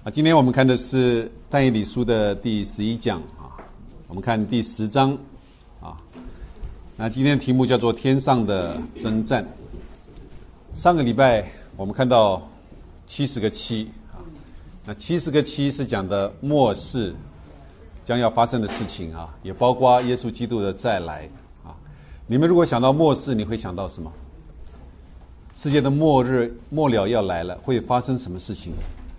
今天我们看的是但以理书的第11讲啊，我们看第10章啊。那今天的题目叫做天上的征战。上个礼拜我们看到70个七啊，那70个七是讲的末世将要发生的事情啊，也包括耶稣基督的再来啊。你们如果想到末世，你会想到什么？世界的末日末了要来了，会发生什么事情？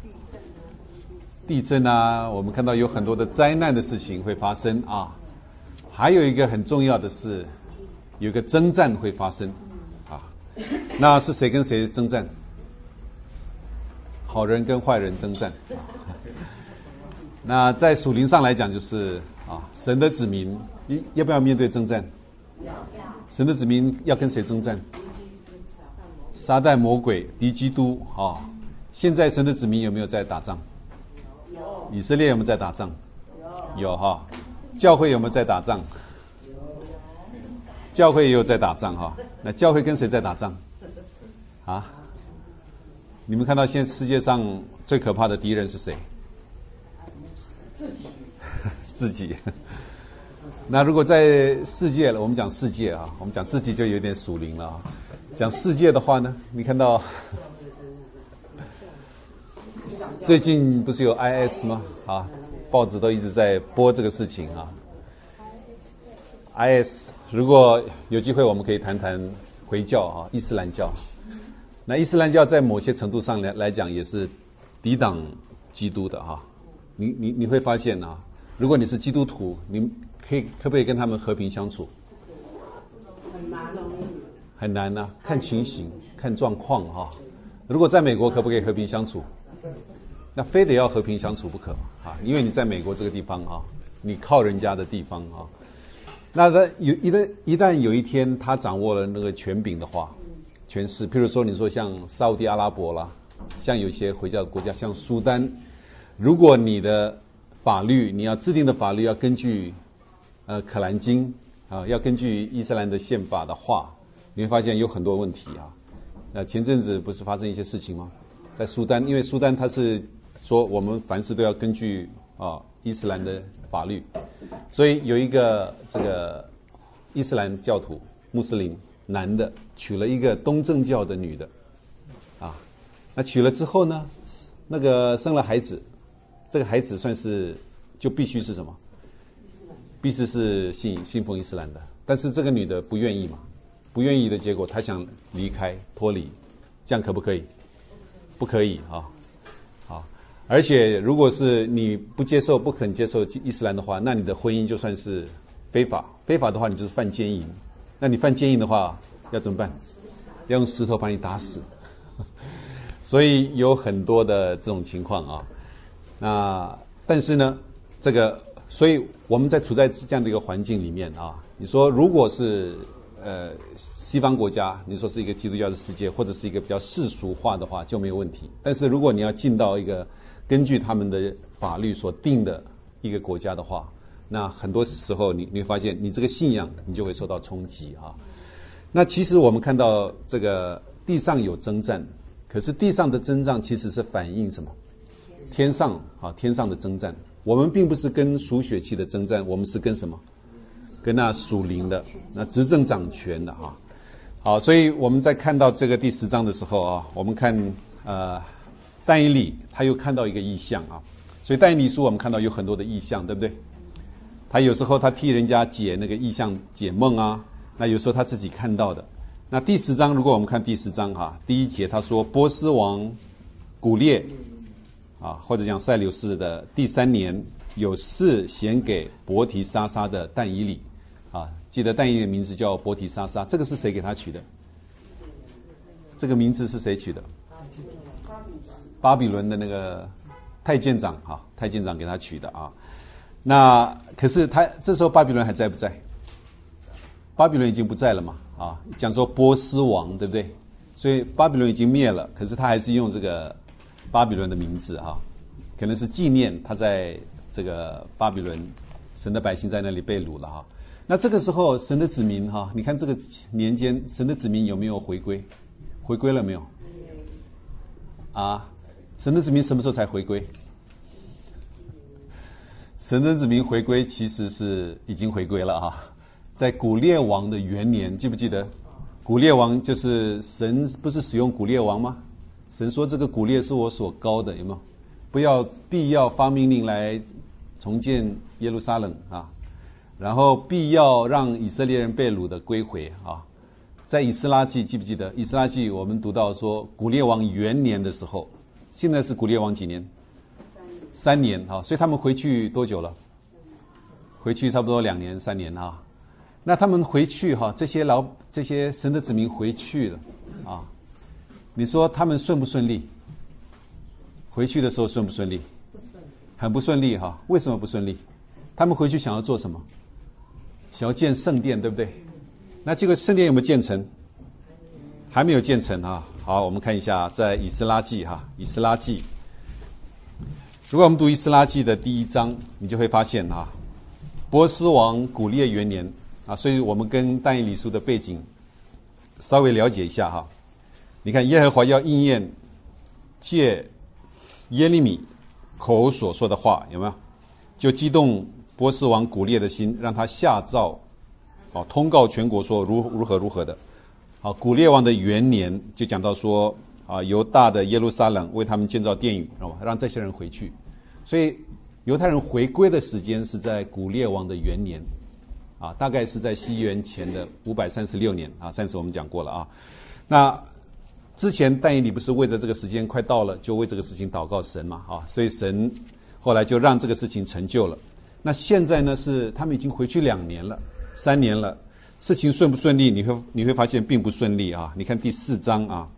地震啊，我们看到有很多的灾难的事情会发生啊。还有一个很重要的是，有一个征战会发生啊。那是谁跟谁征战？好人跟坏人征战。那在属灵上来讲，就是神的子民要不要面对征战？神的子民要跟谁征战？撒旦、魔鬼、敌基督啊。现在神的子民有没有在打仗？以色列有没有在打仗？有哈。教会有没有在打仗？教会也有在打仗哈。那教会跟谁在打仗？啊？你们看到现在世界上最可怕的敌人是谁？自己。那如果在世界了，我们讲世界啊，我们讲自己就有点属灵了啊。讲世界的话呢，你看到最近不是有 IS 吗？啊，报纸都一直在播这个事情啊。IS 如果有机会，我们可以谈谈回教啊，伊斯兰教。那伊斯兰教在某些程度上来讲，也是抵挡基督的哈。你会发现啊，如果你是基督徒，你可不可以跟他们和平相处？很难啊，看情形，看状况哈。如果在美国，可不可以和平相处？那非得要和平相处不可啊，因为你在美国这个地方啊，你靠人家的地方啊。那他一旦有一天他掌握了那个权柄的话，权势，譬如说你说像沙烏地阿拉伯啦，像有些回教国家，像苏丹，如果你的法律，你要制定的法律要根据可兰经啊，要根据伊斯兰的宪法的话，你会发现有很多问题啊。前阵子不是发生一些事情吗？在苏丹，因为苏丹它是说我们凡事都要根据伊斯兰的法律，所以有一个这个伊斯兰教徒穆斯林男的娶了一个东正教的女的啊，那娶了之后呢，那个生了孩子，这个孩子算是就必须是什么？必须是信奉伊斯兰的，但是这个女的不愿意嘛，不愿意的结果，她想离开脱离，这样可不可以？不可以啊。而且如果是你不肯接受伊斯兰的话，那你的婚姻就算是非法，非法的话你就是犯奸淫，那你犯奸淫的话要怎么办？要用石头把你打死。所以有很多的这种情况啊。那但是呢，所以我们处在这样的一个环境里面啊，你说如果是西方国家，你说是一个基督教的世界，或者是一个比较世俗化的话，就没有问题。但是如果你要进到一个根据他们的法律所定的一个国家的话，那很多时候你会发现，你这个信仰你就会受到冲击啊。那其实我们看到这个地上有征战，可是地上的征战其实是反映什么？天上的征战。我们并不是跟属血气的征战，我们是跟什么？跟那属灵的，那执政掌权的啊。好，所以我们在看到这个第10章的时候啊，我们看但以理他又看到一个异象啊。所以但以理书我们看到有很多的异象，对不对？他有时候他替人家解那个异象解梦啊，那有时候他自己看到的。那第10章，如果我们看第10章第1节他说波斯王古列或者讲塞琉士的第3年，有事显给伯提沙撒的但以理记得但以理的名字叫伯提沙撒，这个是谁给他取的？这个名字是谁取的？巴比伦的那个太监长给他取的啊。那可是这时候巴比伦还在不在？巴比伦已经不在了嘛讲说波斯王，对不对？所以巴比伦已经灭了，可是他还是用这个巴比伦的名字可能是纪念他在这个巴比伦神的百姓在那里被掳了那这个时候神的子民你看这个年间神的子民有没有回归？回归了没有？神的子民什么时候才回归？ 神的子民回归其实是已经回归了哈，在古列王的元年，记不记得？古列王就是神不是使用古列王吗？神说这个古列是我所膏的，有没有？必要发命令来重建耶路撒冷啊，然后必要让以色列人被掳的归回啊。在以斯拉记记不记得？以斯拉记我们读到说古列王元年的时候，现在是古列王几年？3年啊，所以他们回去多久了？回去差不多2年3年啊。那他们回去哈，这些神的子民回去了啊，你说他们顺不顺利？回去的时候顺不顺利？很不顺利哈。为什么不顺利？他们回去想要做什么？想要建圣殿，对不对？那这个圣殿有没有建成？还没有建成啊。好，我们看一下在以斯拉记哈，以斯拉记。如果我们读以斯拉记的第1章，你就会发现啊，波斯王古列元年啊，所以我们跟但以理书的背景稍微了解一下哈。你看耶和华要应验借耶利米口所说的话，有没有？就激动波斯王古列的心，让他下诏通告全国说如何的。好，古列王的元年就讲到说犹大的耶路撒冷为他们建造殿宇，让这些人回去。所以犹太人回归的时间是在古列王的元年啊，大概是在西元前的536年啊。上次我们讲过了啊。那之前但以理不是为着这个时间快到了，就为这个事情祷告神嘛啊，所以神后来就让这个事情成就了。那现在呢，是他们已经回去2年了、3年了，事情顺不顺利？你会发现并不顺利啊。你看第4章啊，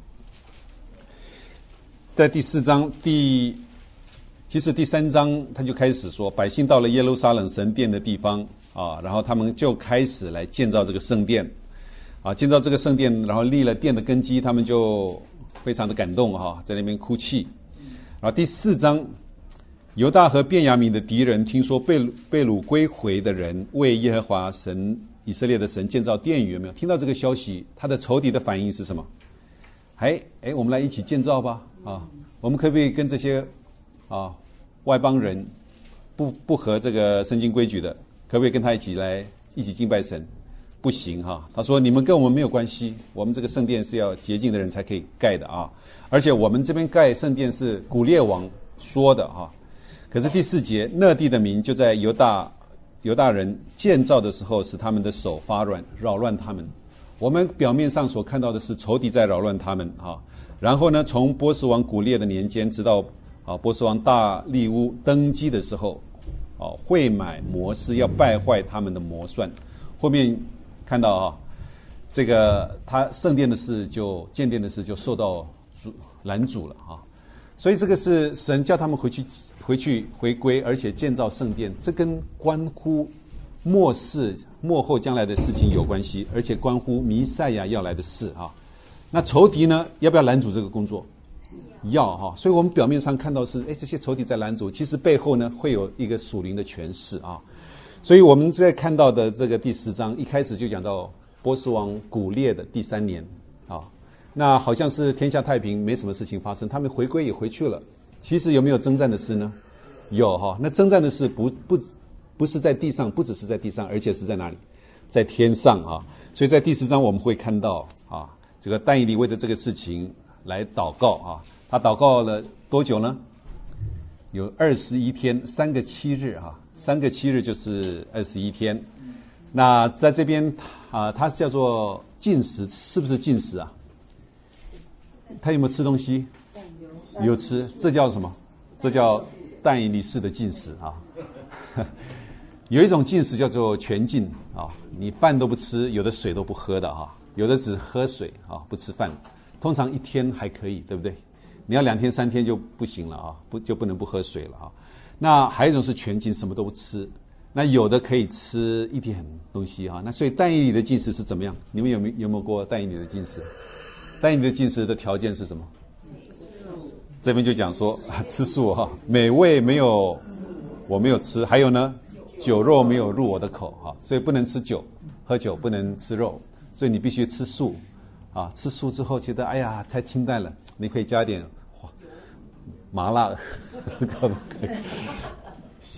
在第4章其实第3章他就开始说，百姓到了耶路撒冷神殿的地方啊，然后他们就开始来建造这个圣殿啊，建造这个圣殿，然后立了殿的根基，他们就非常的感动哈，在那边哭泣。然后第4章，犹大和便雅悯的敌人听说被掳归回的人为耶和华神以色列的神建造殿宇，有没有听到这个消息？他的仇敌的反应是什么？我们来一起建造吧啊！我们可不可以跟这些外邦人不合这个圣经规矩的，可不可以跟他一起敬拜神？不行哈！他说你们跟我们没有关系，我们这个圣殿是要洁净的人才可以盖的啊！而且我们这边盖圣殿是古列王说的哈。可是第4节，讷地的民就在犹大人建造的时候，使他们的手发软，扰乱他们。我们表面上所看到的是仇敌在扰乱他们啊。然后呢，从波斯王古列的年间，直到波斯王大利乌登基的时候，会买谋士要败坏他们的谋算。后面看到这个他圣殿的事建殿的事就受到拦阻了啊。所以这个是神叫他们回归，而且建造圣殿，这跟关乎末后将来的事情有关系，而且关乎弥赛亚要来的事啊。那仇敌呢，要不要拦阻这个工作？要哈。所以我们表面上看到是这些仇敌在拦阻，其实背后呢会有一个属灵的诠释啊。所以我们在看到的这个第10章一开始就讲到波斯王古列的第3年啊。那好像是天下太平，没什么事情发生，他们回归也回去了。其实有没有征战的事呢？有哈。那征战的事不是在地上，不只是在地上，而且是在哪里？在天上啊。所以在第10章我们会看到这个但以理为着这个事情来祷告啊。他祷告了多久呢？有21天，3个7日啊，3个7日就是21天。那在这边它叫做禁食，是不是禁食啊？他有没有吃东西？有吃，这叫什么？这叫但以理式的禁食啊。有一种禁食叫做全禁啊，你饭都不吃，有的水都不喝的哈，有的只喝水啊，不吃饭。通常1天还可以，对不对？你要2天3天就不行了啊，就不能不喝水了啊。那还有一种是全禁，什么都不吃。那有的可以吃一点东西哈。那所以但以理的禁食是怎么样？你们有没有过但以理的禁食？但以理的禁食的条件是什么？这边就讲说吃素哈，美味我没有吃，还有呢，酒肉没有入我的口哈，所以不能吃酒，喝酒不能吃肉，所以你必须吃素啊。吃素之后觉得太清淡了，你可以加点麻辣，可不可以？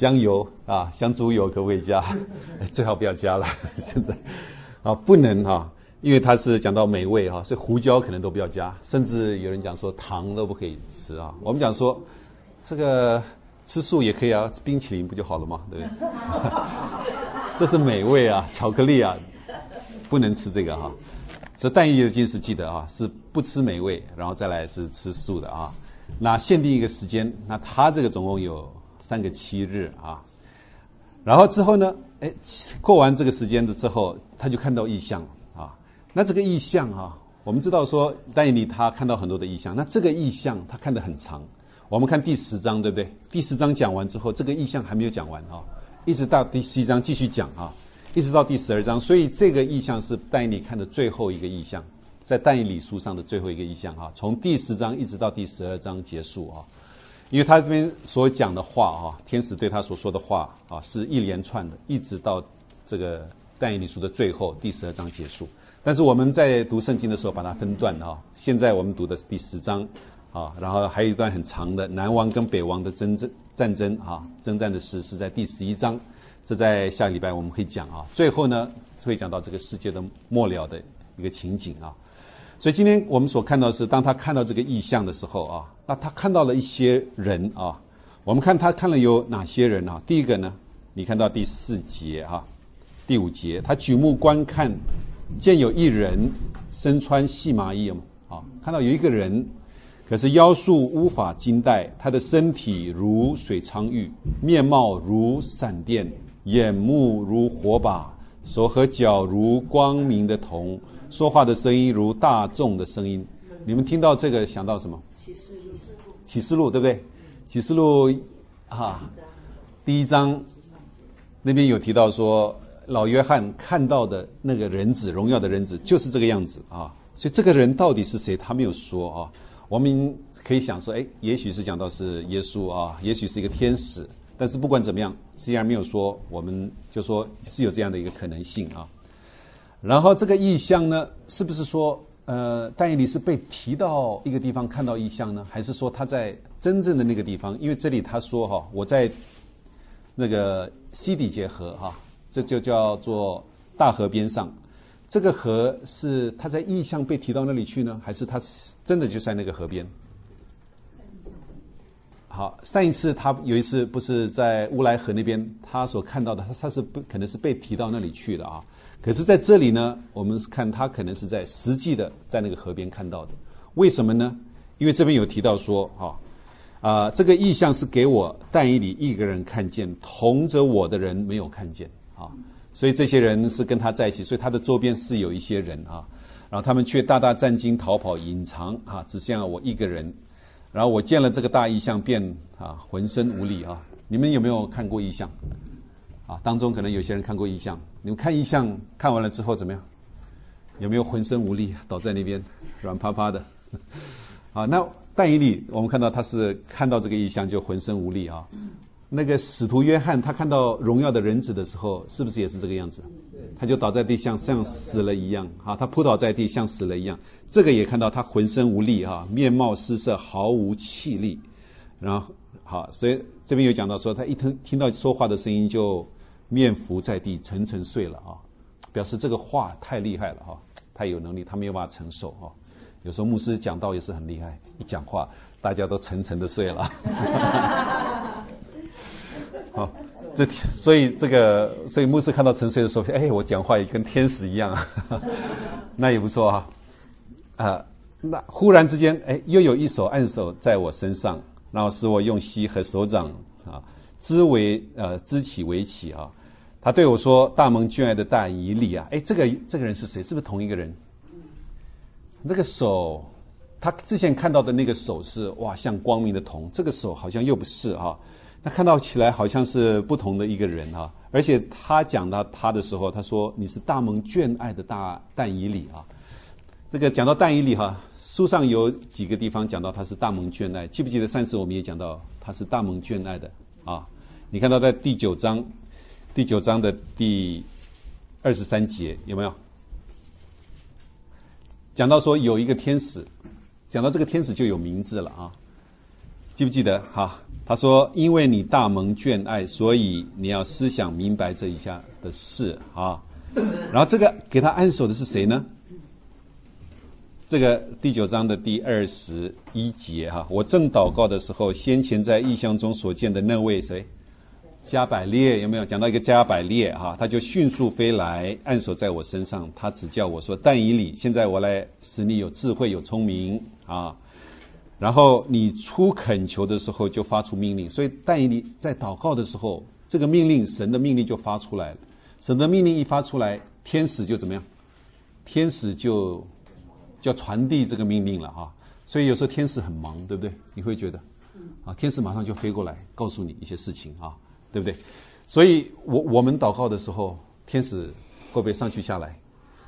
香油啊，香猪油可不可以加？最好不要加了，现在啊不能哈，因为它是讲到美味哈，所以胡椒可能都不要加，甚至有人讲说糖都不可以吃啊。我们讲说这个吃素也可以啊，吃冰淇淋不就好了吗？对不对？这是美味啊，巧克力啊，不能吃这个哈。所以但以理的经是记得啊，是不吃美味，然后再来是吃素的啊。那限定一个时间，那他这个总共有3个7日啊。然后之后呢，过完这个时间的之后，他就看到异象啊。那这个异象啊，我们知道说但以理他看到很多的异象，那这个异象他看得很长。我们看第10章，对不对？第10章讲完之后，这个异象还没有讲完啊，一直到第11章继续讲啊。一直到第12章，所以这个异象是但以理看的最后一个异象，在但以理书上的最后一个异象啊，从第10章一直到第12章结束啊。因为他这边所讲的话啊，天使对他所说的话啊，是一连串的，一直到这个但以理书的最后第12章结束。但是我们在读圣经的时候把它分段啊，现在我们读的是第10章啊，然后还有一段很长的南王跟北王的战争啊，征战的事是在第11章。这在下个礼拜我们会讲啊，最后呢会讲到这个世界的末了的一个情景啊。所以今天我们所看到的是，当他看到这个异象的时候啊，那他看到了一些人啊。我们看他看了有哪些人啊？第一个呢，你看到第4节啊，第5节，他举目观看，见有一人身穿细麻衣啊，看到有一个人。可是腰束乌法金带，他的身体如水苍玉，面貌如闪电，眼目如火把，手和脚如光明的铜，说话的声音如大众的声音。你们听到这个想到什么？启示录对不对？启示录啊，第1章那边有提到说，老约翰看到的那个人子，荣耀的人子就是这个样子啊。所以这个人到底是谁？他没有说啊。我们可以想说，也许是讲到是耶稣啊，也许是一个天使，但是不管怎么样，虽然没有说，我们就说是有这样的一个可能性啊。然后这个异象呢，是不是说，但以理是被提到一个地方看到异象呢，还是说他在真正的那个地方？因为这里他说哈，我在那个西底结河哈，这就叫做大河边上。这个河是他在异象被提到那里去呢，还是他真的就在那个河边？好，上一次他有一次不是在乌来河那边，他所看到的他是可能是被提到那里去的啊。可是在这里呢，我们看他可能是在实际的在那个河边看到的。为什么呢？因为这边有提到说这个异象是给我但以理一个人看见，同着我的人没有看见啊。所以这些人是跟他在一起，所以他的周边是有一些人啊，然后他们却大大战惊逃跑隐藏啊，只剩下我一个人。然后我见了这个大异象，便浑身无力啊。你们有没有看过异象啊？当中可能有些人看过异象，你们看异象看完了之后怎么样？有没有浑身无力，倒在那边软趴趴的？啊，那但以理我们看到他是看到这个异象就浑身无力啊。那个使徒约翰他看到荣耀的人子的时候，是不是也是这个样子？他就倒在地像死了一样啊，他扑倒在地像死了一样。这个也看到他浑身无力啊，面貌失色，毫无气力。然后好，所以这边有讲到说，他一听到说话的声音就面伏在地，沉沉睡了啊，表示这个话太厉害了哈，太有能力，他没有办法承受啊。有时候牧师讲道也是很厉害，一讲话大家都沉沉的睡了。好，所以牧师看到沉睡的时候，我讲话也跟天使一样啊，那也不错啊。那忽然之间，又有一手按手在我身上，然后使我用膝和手掌支起围起啊。他对我说：“大蒙眷爱的但以理啊，这个人是谁？是不是同一个人？这个手，他之前看到的那个手是像光明的铜，这个手好像又不是啊。”那看到起来好像是不同的一个人啊，而且他讲到他的时候，他说你是大蒙眷爱的但以理啊。这个讲到但以理书上有几个地方讲到他是大蒙眷爱，记不记得上次我们也讲到他是大蒙眷爱的啊？你看到在第9章的第23节有没有？讲到说有一个天使，讲到这个天使就有名字了啊。 记不记得？哈，他说：“因为你大蒙眷爱，所以你要思想明白这一下的事啊。”然后这个给他按手的是谁呢？这个第9章的第21节哈，我正祷告的时候，先前在异象中所见的那位谁？加百列，有没有讲到一个加百列哈？他就迅速飞来，按手在我身上，他指教我说：“但以理，现在我来使你有智慧，有聪明啊。然后你出恳求的时候，就发出命令。所以但以理在祷告的时候，这个命令，神的命令就发出来了。神的命令一发出来，天使就怎么样？天使就要传递这个命令了哈。所以有时候天使很忙，对不对？你会觉得啊，天使马上就飞过来，告诉你一些事情啊。”对不对？所以我们祷告的时候，天使会不会上去下来？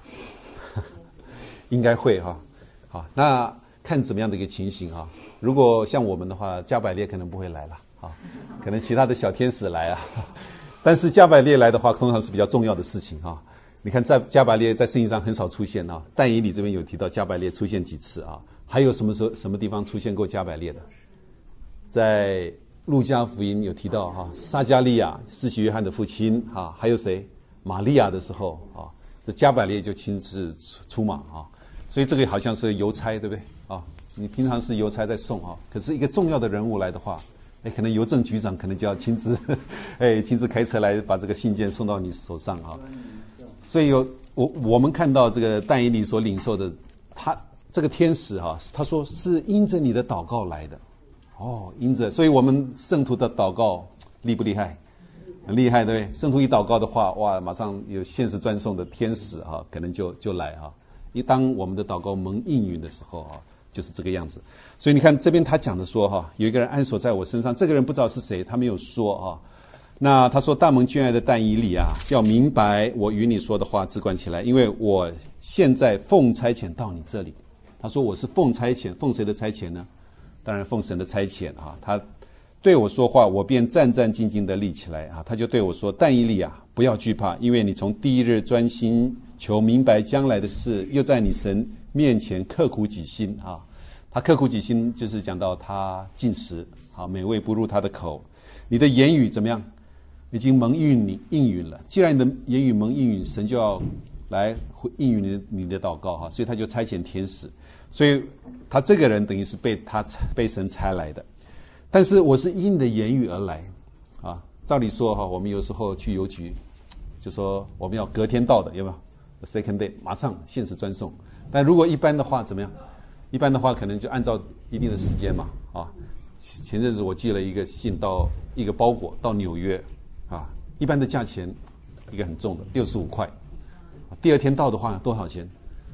应该会哈。好，那看怎么样的一个情形哈。如果像我们的话，加百列可能不会来了啊，可能其他的小天使来啊。但是加百列来的话，通常是比较重要的事情哈。你看，在加百列在圣经上很少出现啊，但以理这边有提到加百列出现几次啊？还有什么时候什么地方出现过加百列的？在路加福音有提到哈，撒加利亚施洗约翰的父亲哈，还有谁？玛利亚的时候啊，这加百列就亲自出马啊，所以这个好像是邮差，对不对啊？你平常是邮差在送啊，可是一个重要的人物来的话，可能邮政局长可能就要亲自，亲自开车来把这个信件送到你手上啊。所以我们看到这个但以理所领受的，他这个天使哈，他说是因着你的祷告来的。因着，所以我们圣徒的祷告厉不厉害？很厉害，对不对？圣徒一祷告的话，哇，马上有现实专送的天使哈，可能就来哈。当我们的祷告蒙应允的时候啊，就是这个样子。所以你看这边他讲的说哈，有一个人按手在我身上，这个人不知道是谁，他没有说哈。那他说大蒙眷爱的但以理啊，要明白我与你说的话，只管起来，因为我现在奉差遣到你这里。他说我是奉差遣，奉谁的差遣呢？当然奉神的差遣啊，他对我说话，我便战战兢兢地立起来啊。他就对我说：“但以理啊，不要惧怕，因为你从第一日专心求明白将来的事，又在你神面前刻苦己心啊。”他刻苦己心，就是讲到他禁食啊，美味不入他的口。你的言语怎么样？已经蒙应允了。既然你的言语蒙应允，神就要来应允你的祷告哈，所以他就差遣天使。所以他这个人等于是被神差来的，但是我是因你的言语而来啊。照理说哈，我们有时候去邮局，就说我们要隔天到的，有没有 ？second day 马上限时专送。但如果一般的话怎么样？一般的话可能就按照一定的时间嘛啊。前阵子我寄了一个信到一个包裹到纽约啊，一般的价钱一个很重的65块，第二天到的话多少钱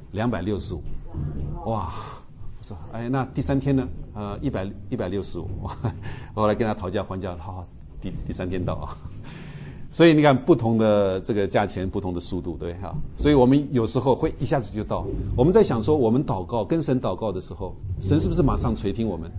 ？265。哇！我说，那第3天呢？165。后来跟他讨价还价，好，第3天到啊。所以你看，不同的这个价钱，不同的速度，对哈。所以我们有时候会一下子就到。我们在想说，我们祷告跟神祷告的时候，神是不是马上垂听我们？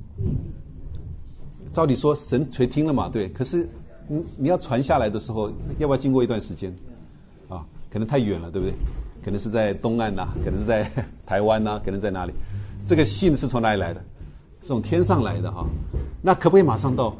照理说，神垂听了嘛，对。可是你要传下来的时候，要不要经过一段时间？啊，可能太远了，对不对？可能是在东岸呐，可能是在台湾呐，可能在哪里？这个信是从哪里来的？是从天上来的哈。那可不可以马上到？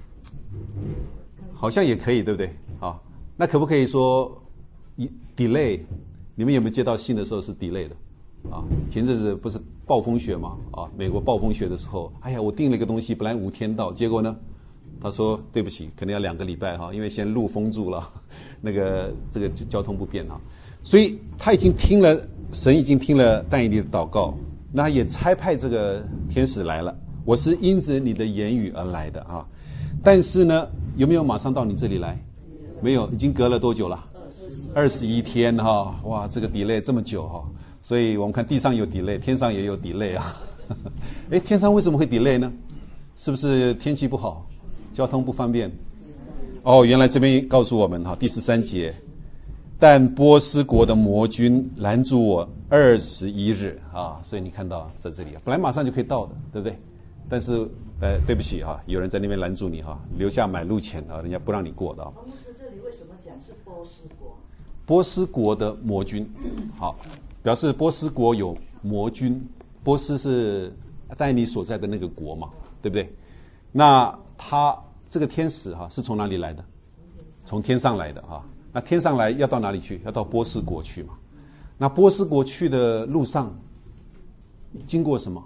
好像也可以，对不对？啊，那可不可以说delay？ 你们有没有接到信的时候是 delay 的？啊，前阵子不是暴风雪嘛？啊，美国暴风雪的时候，我订了一个东西，本来5天到，结果呢，他说对不起，可能要2个礼拜哈，因为现在路封住了，这个交通不便啊。所以他已经听了，神已经听了但以理的祷告，那也差派这个天使来了。我是因着你的言语而来的啊，但是呢，有没有马上到你这里来？没有，已经隔了多久了？21天哈，哇，这个 delay 这么久哈，所以我们看地上有 delay， 天上也有 delay 啊。天上为什么会 delay 呢？是不是天气不好，交通不方便？原来这边告诉我们哈，第13节。但波斯国的魔军拦住我21日啊，所以你看到在这里，本来马上就可以到的，对不对？但是对不起哈，有人在那边拦住你哈，留下买路钱啊，人家不让你过的啊。 牧师，这里为什么讲是波斯国？ 波斯国的魔军，好，表示波斯国有魔军。波斯是但以理所在的那个国嘛，对不对？ 那他这个天使是从哪里来的？从天上来的那天上来要到哪里去？要到波斯国去嘛。那波斯国去的路上经过什么？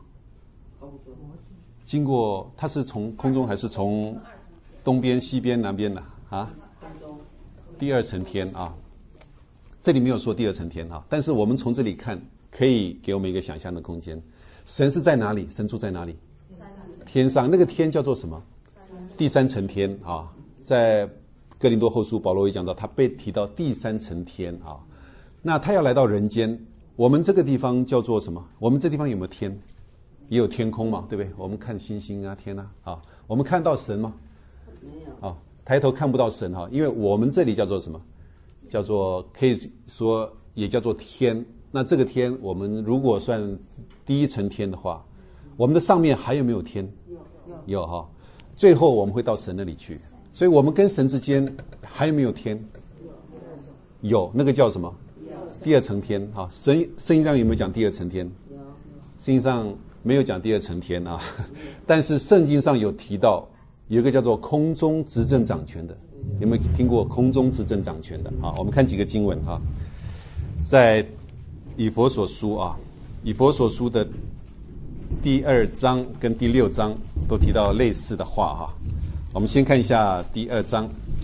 经过它是从空中还是从东边、西边、南边的第二层天这里没有说第二层天但是我们从这里看，可以给我们一个想象的空间。神是在哪里？神住在哪里？天上。那个天叫做什么？第三层天在哥林多后书保罗也讲到，他被提到第三层天那他要来到人间，我们这个地方叫做什么？我们这地方有没有天？也有天空嘛，对不对？我们看星星天我们看到神吗？ 没有抬头看不到神因为我们这里叫做什么？叫做可以说也叫做天。那这个天我们如果算第一层天的话，我们的上面还有没有天？有最后我们会到神那里去，所以我们跟神之间还有没有天？有，那个叫什么？第二层天圣经上有没有讲第二层天？圣经上没有讲第二层天但是圣经上有提到有一个叫做空中执政掌权的。有没有听过空中执政掌权的我们看几个经文在以弗所书以弗所书的第2章跟第6章都提到类似的话我们先看一下第2章。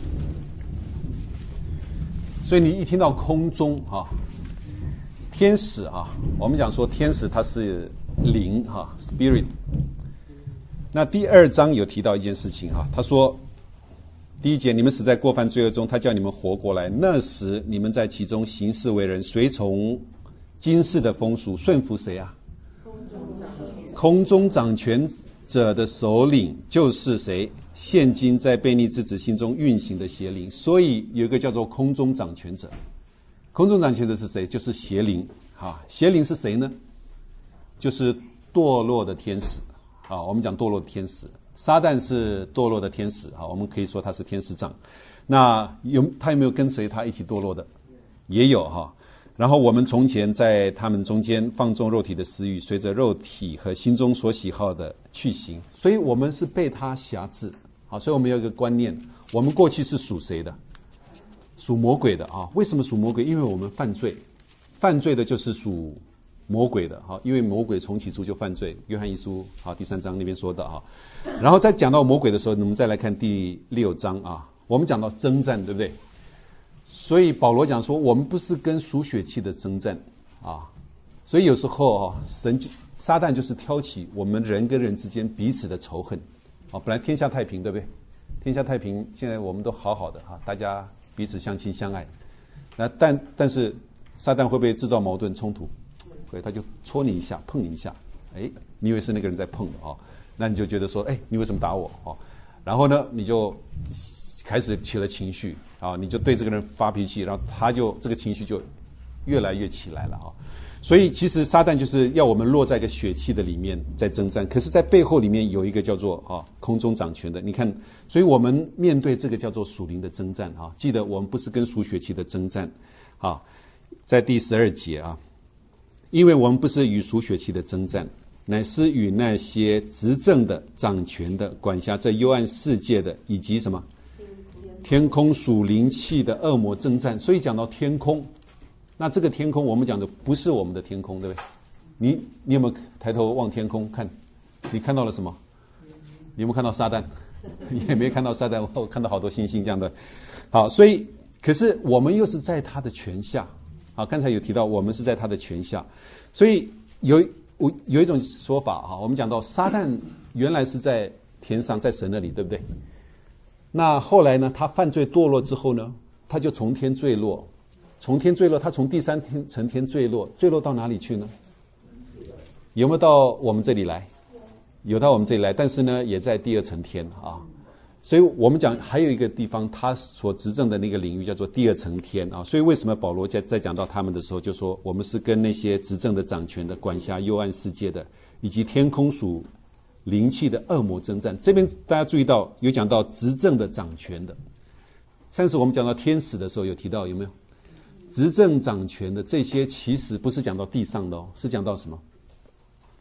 所以你一听到空中天使我们讲说天使它是灵spirit。那第2章有提到一件事情他说第1节，你们死在过犯罪恶中，他叫你们活过来，那时你们在其中行事为人，随从今世的风俗，顺服谁空中掌权者的首领就是谁？现今在悖逆之子心中运行的邪灵。所以有一个叫做空中掌权者。空中掌权者是谁？就是邪灵邪灵是谁呢？就是堕落的天使我们讲堕落的天使，撒旦是堕落的天使我们可以说他是天使长。那他有没有跟随他一起堕落的？也有然后我们从前在他们中间放纵肉体的私欲，随着肉体和心中所喜好的去行。所以我们是被他辖制所以我们有一个观念，我们过去是属谁的？属魔鬼的为什么属魔鬼？因为我们犯罪的就是属魔鬼的因为魔鬼从起初就犯罪。约翰一书第3章那边说的然后再讲到魔鬼的时候，我们再来看第6章我们讲到征战，对不对？所以保罗讲说，我们不是跟属血气的征战所以有时候撒旦就是挑起我们人跟人之间彼此的仇恨本来天下太平，对不对？天下太平，现在我们都好好的大家彼此相亲相爱。那但是撒旦会不会制造矛盾冲突？会，他就戳你一下，碰你一下，你以为是那个人在碰的那你就觉得说，你为什么打我然后呢，你就开始起了情绪你就对这个人发脾气，然后他就这个情绪就越来越起来了所以其实撒旦就是要我们落在一个血气的里面在征战，可是在背后里面有一个叫做空中掌权的。你看，所以我们面对这个叫做属灵的征战记得我们不是跟属血气的征战在第12节因为我们不是与属血气的征战，乃是与那些执政的、掌权的、管辖这幽暗世界的，以及什么天空属灵气的恶魔征战。所以讲到天空，那这个天空我们讲的不是我们的天空，对不对？你有没有抬头望天空看？你看到了什么？你有没有看到撒旦？也没看到撒旦，我看到好多星星这样的。好，所以可是我们又是在他的权下刚才有提到我们是在他的权下，所以有一种说法我们讲到撒旦原来是在天上，在神那里，对不对？那后来呢，他犯罪堕落之后呢，他就从天坠落，他从第3层天坠落到哪里去呢？有没有到我们这里来？有到我们这里来，但是呢，也在第2层天所以我们讲还有一个地方，他所执政的那个领域叫做第2层天所以为什么保罗在讲到他们的时候，就说我们是跟那些执政的、掌权的、管辖幽暗世界的，以及天空属灵气的恶魔征战。这边大家注意到有讲到执政的、掌权的。上次我们讲到天使的时候有提到，有没有？执政掌权的这些其实不是讲到地上的是讲到什么？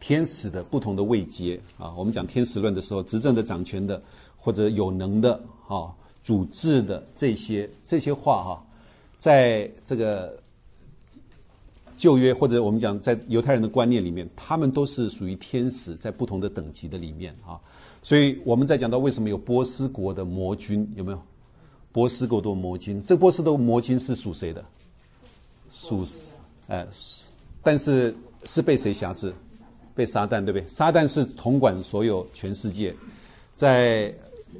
天使的不同的位阶啊。我们讲天使论的时候，执政的、掌权的，或者有能的啊，主治的这些话哈，在这个旧约或者我们讲在犹太人的观念里面，他们都是属于天使，在不同的等级的里面啊。所以我们在讲到为什么有波斯国的魔君，有没有？波斯国的魔君，这波斯的魔君是属谁的？属但是被谁辖制？被撒旦，对不对？撒旦是统管所有全世界，在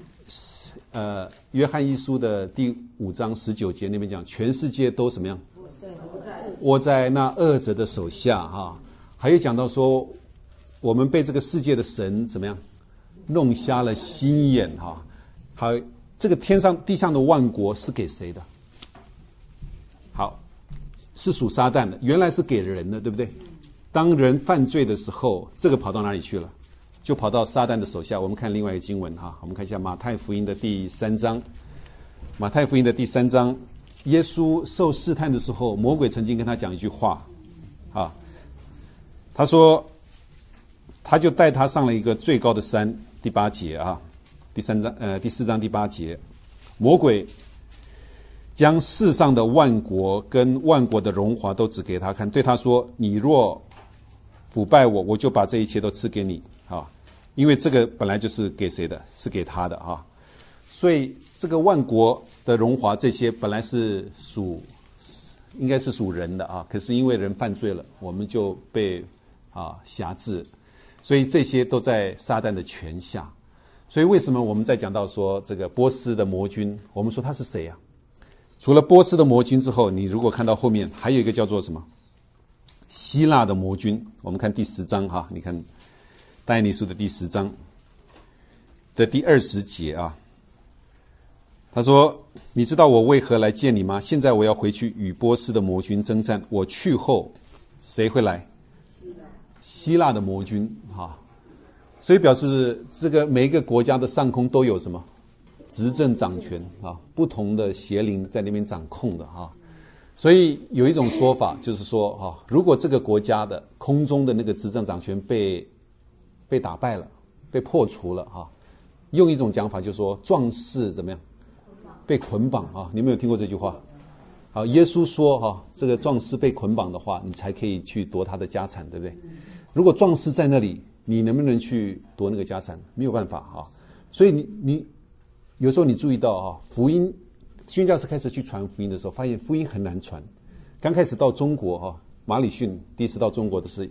约翰一书的第5章19节那边讲，全世界都什么样？握在那恶者的手下哈。还有讲到说，我们被这个世界的神怎么样弄瞎了心眼哈。好，这个天上地上的万国是给谁的？好，是属撒旦的，原来是给人的，对不对？当人犯罪的时候，这个跑到哪里去了？就跑到撒旦的手下。我们看另外一个经文哈，我们看一下马太福音的第3章。马太福音的第3章，耶稣受试探的时候，魔鬼曾经跟他讲一句话啊，他说，他就带他上了一个最高的山，第8节啊，第4章第8节，魔鬼将世上的万国跟万国的荣华都指给他看，对他说：“你若腐败我，我就把这一切都赐给你啊！因为这个本来就是给谁的？是给他的啊！所以这个万国的荣华这些本来是应该是属人的啊，可是因为人犯罪了，我们就被辖制，所以这些都在撒旦的权下。所以为什么我们在讲到说这个波斯的魔君，我们说他是谁啊？除了波斯的魔君之后，你如果看到后面还有一个叫做什么希腊的魔君，我们看第10章哈，你看但以理书的第10章的第20节啊，他说：“你知道我为何来见你吗？现在我要回去与波斯的魔君征战，我去后，谁会来？希腊的魔君哈。所以表示这个每一个国家的上空都有什么执政掌权啊，不同的邪灵在那边掌控的哈。所以有一种说法就是说哈，如果这个国家的空中的那个执政掌权被打败了，被破除了哈，用一种讲法就是说壮士怎么样？被捆绑啊！你们有听过这句话？好，耶稣说哈，这个壮士被捆绑的话，你才可以去夺他的家产，对不对？如果壮士在那里，你能不能去夺那个家产？没有办法哈。所以你有时候你注意到哈，福音宣教士开始去传福音的时候，发现福音很难传。刚开始到中国哈，马礼逊第一次到中国的是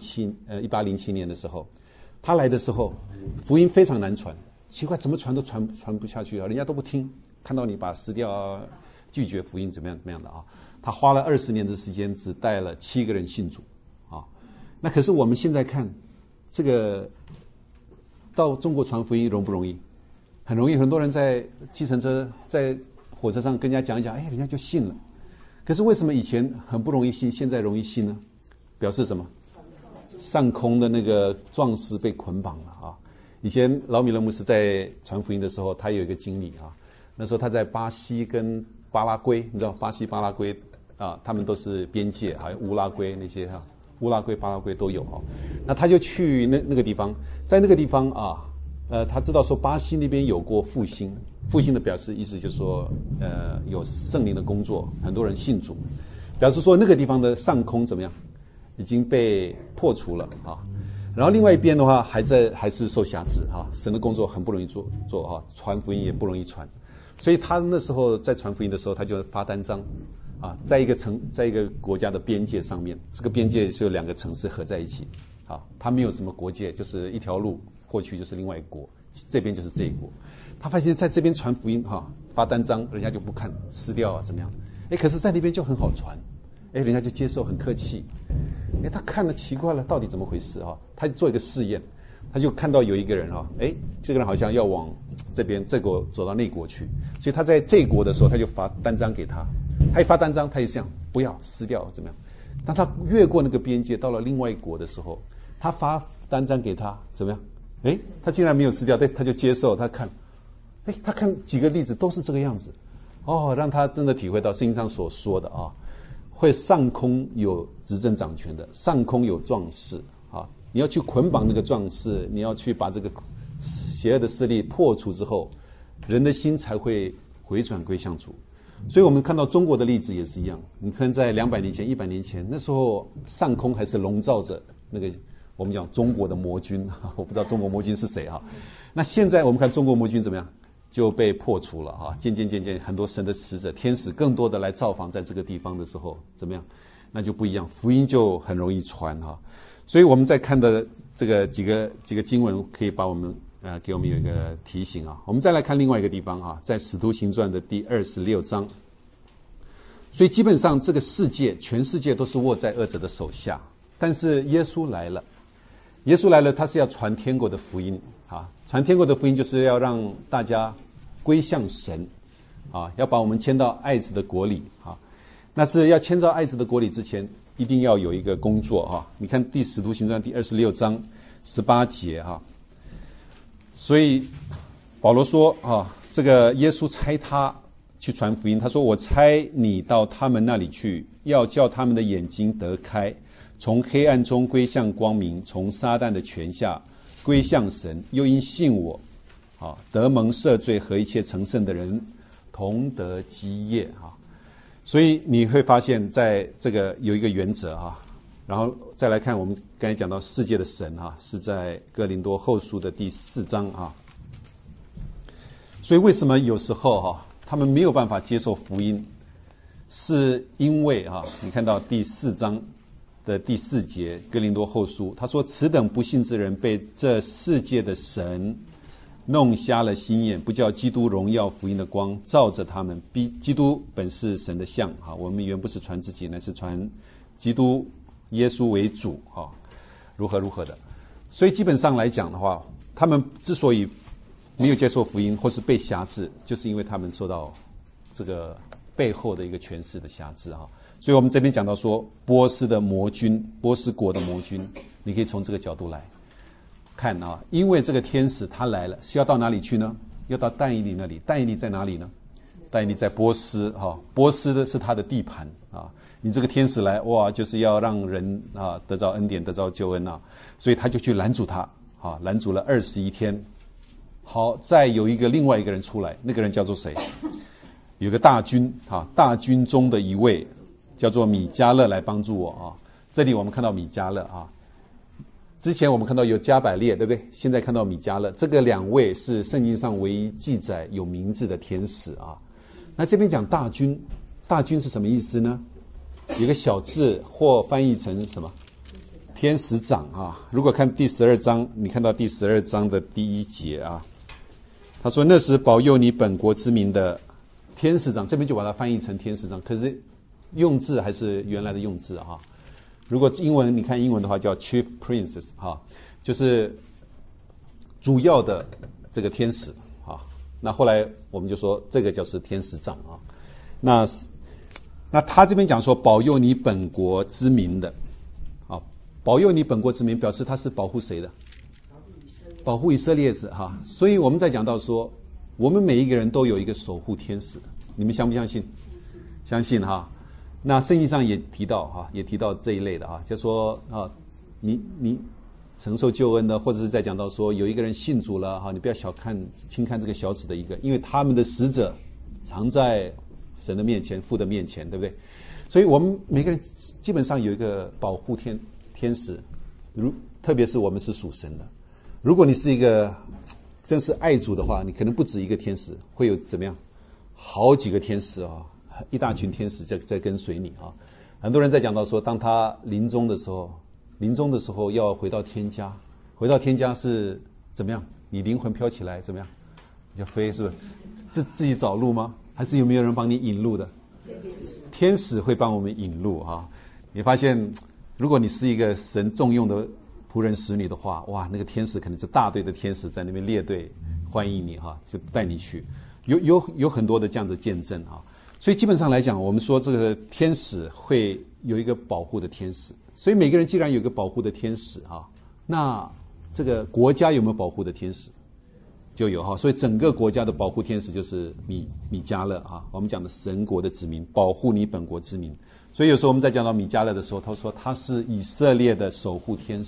1807年的时候，他来的时候，福音非常难传，奇怪，怎么传都传不下去啊，人家都不听。看到你把撕掉啊，拒绝福音怎么样的啊？他花了20年的时间，只带了7个人信主啊。那可是我们现在看这个到中国传福音容不容易？很容易，很多人在计程车、在火车上跟人家讲一讲，哎，人家就信了。可是为什么以前很不容易信，现在容易信呢？表示什么？上空的那个壮士被捆绑了啊！以前老米勒牧师在传福音的时候，他有一个经历啊。那时候他在巴西跟巴拉圭，你知道巴西、巴拉圭啊，他们都是边界，还有乌拉圭那些哈，乌拉圭、巴拉圭都有哦。那他就去那个地方，在那个地方啊，他知道说巴西那边有过复兴，复兴的表示意思就是说，有圣灵的工作，很多人信主，表示说那个地方的上空怎么样，已经被破除了啊。然后另外一边的话，还是受辖制哈，神的工作很不容易做哈，传福音也不容易传。所以他那时候在传福音的时候，他就发单张啊，在一个国家的边界上面，这个边界是有2个城市合在一起啊，他没有什么国界，就是一条路过去就是另外一国，这边就是这一国。他发现在这边传福音哈，发单张人家就不看，撕掉啊怎么样？可是在那边就很好传，人家就接受，很客气。他看了奇怪了，到底怎么回事哈？他做一个试验。他就看到有一个人哈，这个人好像要往这国走到那国去，所以他在这国的时候，他就发单张给他。他一发单张，他也想不要撕掉怎么样？当他越过那个边界到了另外一国的时候，他发单张给他怎么样？他竟然没有撕掉，对，他就接受。他看几个例子都是这个样子，让他真的体会到圣经上所说的啊，会上空有执政掌权的，上空有壮士啊。 你要去捆绑那个壮士，你要去把这个邪恶的势力破除之后，人的心才会回转归向主。所以我们看到中国的例子也是一样，你看在200年前、100年前，那时候上空还是笼罩着那个我们讲中国的魔军，我不知道中国魔军是谁哈。那现在我们看中国魔军怎么样，就被破除了哈，渐渐很多神的使者、天使更多的来造访在这个地方的时候，怎么样？那就不一样，福音就很容易传哈。所以我们在看的这个几个经文，可以把我们给我们有一个提醒啊。我们再来看另外一个地方啊，在使徒行传的第26章。所以基本上这个世界，全世界都是握在恶者的手下，但是耶稣来了，他是要传天国的福音啊，传天国的福音就是要让大家归向神啊，要把我们迁到爱子的国里啊。那是要迁到爱子的国里之前，一定要有一个工作啊。你看《使徒行传》第26章18节啊。所以保罗说啊，这个耶稣差他去传福音，他说：“我差你到他们那里去，要叫他们的眼睛得开，从黑暗中归向光明，从撒旦的权下归向神，又因信我，得蒙赦罪和一切成圣的人同得基业啊。”所以你会发现，在这个有一个原则啊。然后再来看，我们刚才讲到世界的神啊，是在哥林多后书的第4章啊。所以为什么有时候他们没有办法接受福音，是因为你看到第4章的第4节，哥林多后书，他说：“此等不信之人，被这世界的神弄瞎了心眼，不叫基督荣耀福音的光照着他们。基督本是神的像啊，我们原不是传自己，乃是传基督耶稣为主啊，如何的。所以基本上来讲的话，他们之所以没有接受福音或是被辖制，就是因为他们受到这个背后的一个权势的辖制啊。所以我们这边讲到说，波斯国的魔军，你可以从这个角度来看啊。因为这个天使他来了，是要到哪里去呢？要到但以理那里。但以理在哪里呢？但以理在波斯哈，波斯的是他的地盘啊。你这个天使来，哇，就是要让人啊得着恩典，得着救恩啊，所以他就去拦阻他啊，拦阻了21天。好，再有另外一个人出来，那个人叫做谁？有个大军啊，大军中的一位叫做米迦勒来帮助我啊。这里我们看到米迦勒啊，之前我们看到有加百列，对不对？现在看到米迦勒，这个2位是圣经上唯一记载有名字的天使啊。那这边讲大军，大军是什么意思呢？有个小字或翻译成什么？天使长啊。如果看第12章，你看到第12章的第1节啊，他说：“那时保佑你本国之民的天使长。”这边就把它翻译成天使长，可是用字还是原来的用字啊。如果你看英文的话叫 Chief Prince 啊，就是主要的这个天使啊。那后来我们就说这个就是天使长啊。那他这边讲说保佑你本国之民的啊，保佑你本国之民，表示他是保护谁的？保护以色列是哈。所以我们在讲到说，我们每一个人都有一个守护天使，你们相不相信？相信哈。那圣经上也提到这一类的啊，就说啊，你承受救恩的，或者是在讲到说有一个人信主了哈，你不要轻看这个小子的一个，因为他们的使者常在神的面前、父的面前，对不对？所以我们每个人基本上有一个保护天使，特别是我们是属神的。如果你是一个真是爱主的话，你可能不止一个天使，会有怎么样？好几个天使啊，一大群天使在跟随你啊。很多人在讲到说，当他临终的时候要回到天家，回到天家是怎么样？你灵魂飘起来怎么样？你就飞，是不是？自己找路吗？还是有没有人帮你引路的？天使会帮我们引路啊！你发现，如果你是一个神重用的仆人使女的话，哇，那个天使可能就大队的天使在那边列队欢迎你哈，就带你去。有很多的这样的见证啊。所以基本上来讲，我们说这个天使会有一个保护的天使。所以每个人既然有一个保护的天使啊，那这个国家有没有保护的天使？就有哈，所以整个国家的保护天使就是米迦勒啊，我们讲的神国的子民，保护你本国之民。所以有时候我们在讲到米迦勒的时候，他说他是以色列的守护天使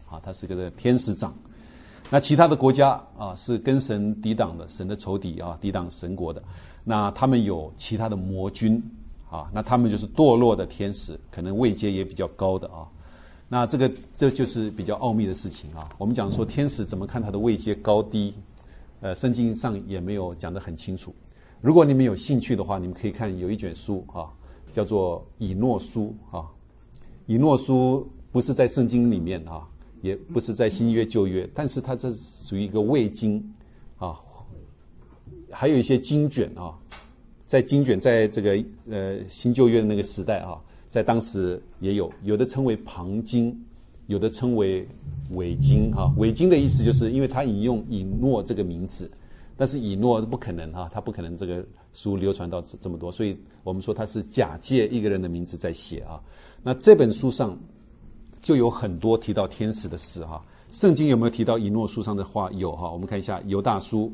啊，他是个天使长。那其他的国家啊是跟神抵挡的，神的仇敌啊，抵挡神国的。那他们有其他的魔君啊，那他们就是堕落的天使，可能位阶也比较高的啊。那这就是比较奥秘的事情啊。我们讲说天使怎么看他的位阶高低，圣经上也没有讲得很清楚。如果你们有兴趣的话，你们可以看有一卷书啊，叫做《以诺书》啊。以诺书不是在圣经里面啊，也不是在新约旧约，但是它这属于一个伪经啊，还有一些经卷啊，在经卷在这个新旧约的那个时代啊，在当时也有的称为旁经，有的称为伪经啊。伪经的意思就是因为它引用以诺这个名字，但是以诺不可能啊，他不可能这个书流传到这么多，所以我们说他是假借一个人的名字在写啊。那这本书上就有很多提到天使的事哈。圣经有没有提到以诺书上的话？有哈。我们看一下犹大书，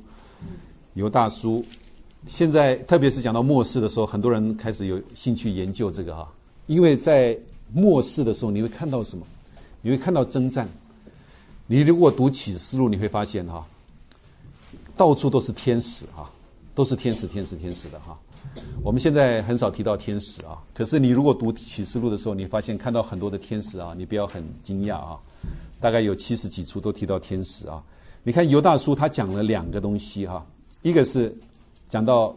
现在特别是讲到末世的时候，很多人开始有兴趣研究这个哈，因为在末世的时候你会看到什么？你会看到征战。你如果读启示录，你会发现哈，到处都是天使哈，都是天使的哈。我们现在很少提到天使啊，可是你如果读启示录的时候，你发现看到很多的天使啊，你不要很惊讶啊，大概有70几处都提到天使啊。你看犹大书他讲了2个东西哈，一个是讲到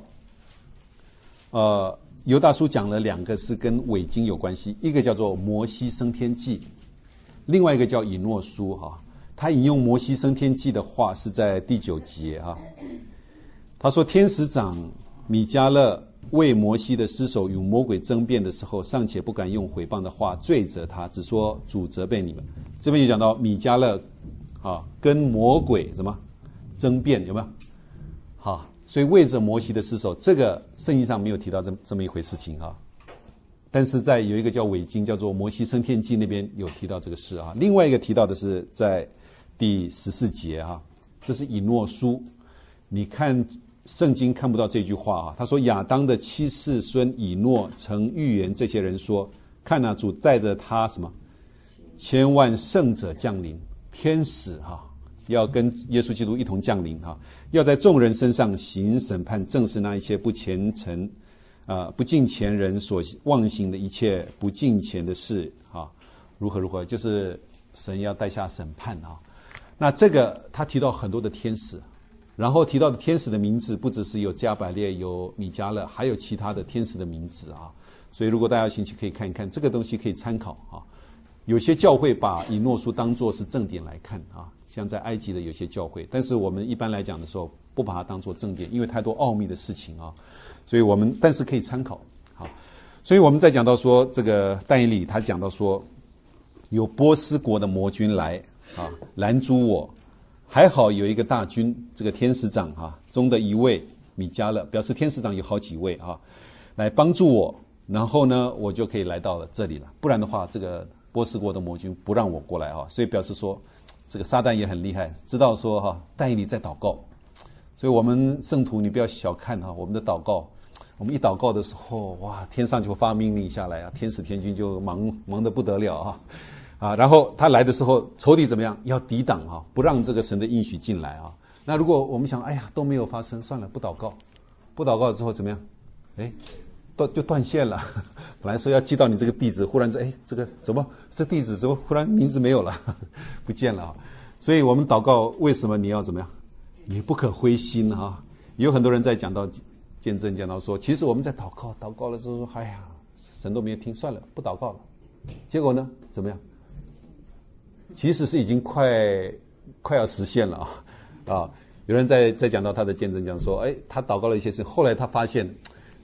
犹大书讲了2个是跟伪经有关系，一个叫做摩西升天记，另外一个叫以诺书哈。他引用摩西升天记的话是在第9节哈，他说天使长米迦勒为摩西的尸首与魔鬼争辩的时候，尚且不敢用毁谤的话罪责他，只说主责备你们。这边有讲到米迦勒啊跟魔鬼什么争辩，有没有？好，所以为着摩西的尸首，这个圣经上没有提到这么一回事情哈。但是在有一个叫伪经，叫做摩西升天记那边有提到这个事啊。另外一个提到的是在第14节哈，这是以诺书。你看圣经看不到这句话啊，他说亚当的7世孙以诺曾预言这些人说，看啊，主带着他什么千万圣者降临，天使哈，要跟耶稣基督一同降临哈，要在众人身上行审判，正是那一切不虔诚不敬虔人所妄行的一切不敬虔的事啊，如何，就是神要带下审判啊。那这个他提到很多的天使。然后提到的天使的名字不只是有加百列有米迦勒，还有其他的天使的名字啊。所以如果大家有兴趣可以看一看这个东西，可以参考啊。有些教会把以诺书当作是正典来看啊，像在埃及的有些教会，但是我们一般来讲的时候不把它当作正典，因为太多奥秘的事情啊，所以我们但是可以参考。好，所以我们在讲到说这个但以理他讲到说有波斯国的魔君来啊拦阻我。还好有一个大军，这个天使长中的一位米迦勒，表示天使长有好几位来帮助我，然后呢我就可以来到了这里了。不然的话，这个波斯国的魔君不让我过来所以表示说这个撒旦也很厉害，知道说但以理在祷告。所以我们圣徒你不要小看我们的祷告，我们一祷告的时候，哇，天上就发命令下来啊，天使天军就忙得不得了然后他来的时候，仇敌怎么样？要抵挡不让这个神的应许进来那如果我们想，哎呀都没有发生，算了，不祷告之后怎么样？就断线了。本来说要寄到你这个地址，忽然这个怎么这地址怎么忽然名字没有了，不见了所以我们祷告，为什么你要怎么样？你不可灰心有很多人在讲到见证，讲到说，其实我们在祷告了之后说，哎呀，神都没有听，算了，不祷告了。结果呢，怎么样？其实是已经快要实现了有人在讲到他的见证，讲说他祷告了一些事，后来他发现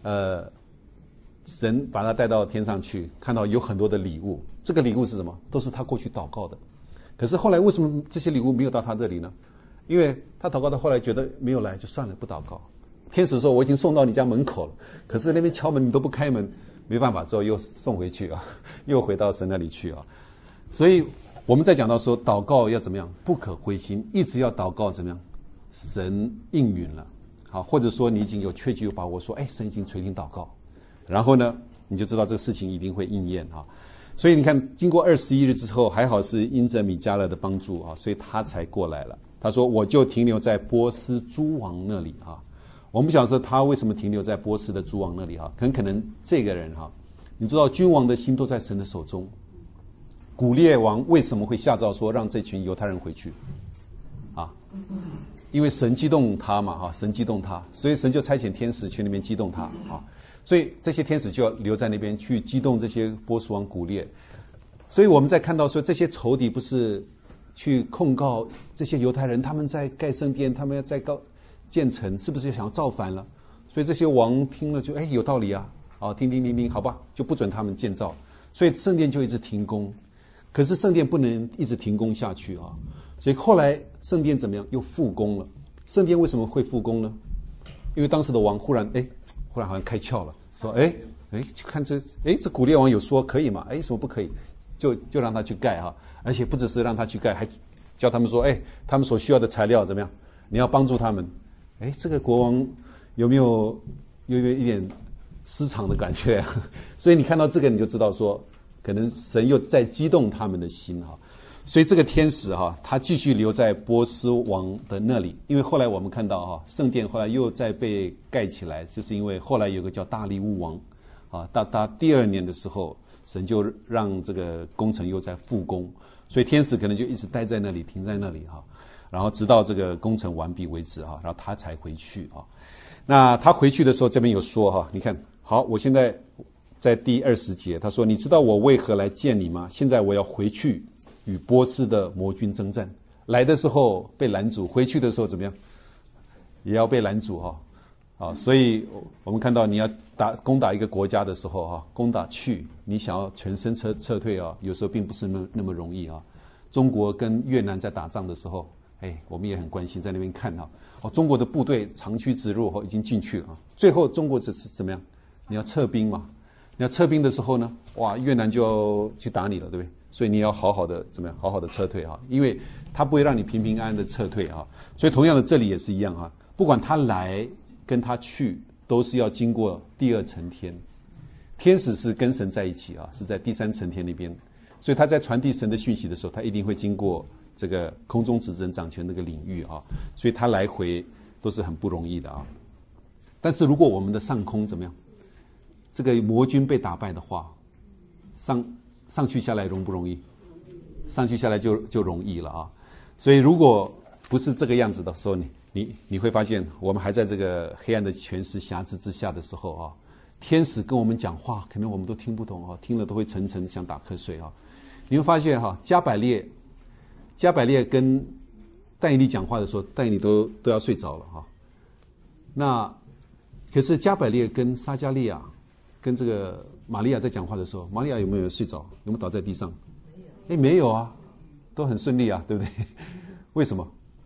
神把他带到天上去，看到有很多的礼物，这个礼物是什么？都是他过去祷告的。可是后来为什么这些礼物没有到他这里呢？因为他祷告到后来觉得没有来，就算了，不祷告。天使说我已经送到你家门口了，可是那边敲门你都不开门，没办法，之后又送回去又回到神那里去所以我们在讲到说祷告要怎么样，不可灰心，一直要祷告怎么样，神应允了或者说你已经有确据有把握说神已经垂听祷告，然后呢你就知道这个事情一定会应验所以你看，经过21日之后，还好是因着米迦勒的帮助啊，所以他才过来了。他说：“我就停留在波斯诸王那里啊。”我们不想说他为什么停留在波斯的诸王那里哈，很可能这个人哈，你知道君王的心都在神的手中。古列王为什么会下诏说让这群犹太人回去啊？因为神激动他嘛哈，神激动他，所以神就差遣天使去那边激动他啊。所以这些天使就要留在那边去激动这些波斯王古列。所以我们在看到说这些仇敌不是去控告这些犹太人，他们在盖圣殿，他们要在建城，是不是想要造反了？所以这些王听了就有道理啊，听，好吧，就不准他们建造，所以圣殿就一直停工。可是圣殿不能一直停工下去啊，所以后来圣殿怎么样？又复工了。圣殿为什么会复工呢？因为当时的王忽然好像开窍了，说看这古列王有说可以嘛？什么不可以？就让他去盖哈，而且不只是让他去盖，还叫他们说，他们所需要的材料怎么样？你要帮助他们。这个国王有没有一点失常的感觉啊？所以你看到这个，你就知道说，可能神又在激动他们的心哈。所以这个天使哈，他继续留在波斯王的那里，因为后来我们看到哈，圣殿后来又再被盖起来，就是因为后来有个叫大利乌王啊，到第2年的时候，神就让这个工程又在复工，所以天使可能就一直待在那里，停在那里哈，然后直到这个工程完毕为止哈，然后他才回去啊。那他回去的时候，这边有说哈，你看好，我现在在第20节，他说：“你知道我为何来见你吗？现在我要回去与波斯的魔军征战。来的时候被拦阻，回去的时候怎么样？也要被拦阻哈。所以我们看到你要攻打一个国家的时候哈，攻打去，你想要全身撤退啊，有时候并不是那么容易啊。中国跟越南在打仗的时候，我们也很关心，在那边看哈。中国的部队长驱直入已经进去了啊。最后中国只是怎么样？你要撤兵嘛。你要撤兵的时候呢，越南就要去打你了，对不对？所以你要好好的怎么样？好好的撤退哈，因为他不会让你平平安安的撤退哈。所以同样的这里也是一样哈，不管他来跟他去，都是要经过第2层天。天使是跟神在一起啊，是在第3层天那边，所以他在传递神的讯息的时候，他一定会经过这个空中执政掌权那个领域啊，所以他来回都是很不容易的啊。但是如果我们的上空怎么样？这个魔军被打败的话，上去下来容不容易？上去下来就容易了啊。所以如果不是这个样子的时候，你会发现，我们还在这个黑暗的权势辖制之下的时候啊，天使跟我们讲话，可能我们都听不懂啊，听了都会沉沉想打瞌睡啊。你会发现哈，加百列跟但以理讲话的时候，但以理都要睡着了哈。那可是加百列跟撒迦利亚跟这个玛利亚在讲话的时候，玛利亚有没有睡着？有没有倒在地上？没有啊，都很顺利啊，对不对？为什么？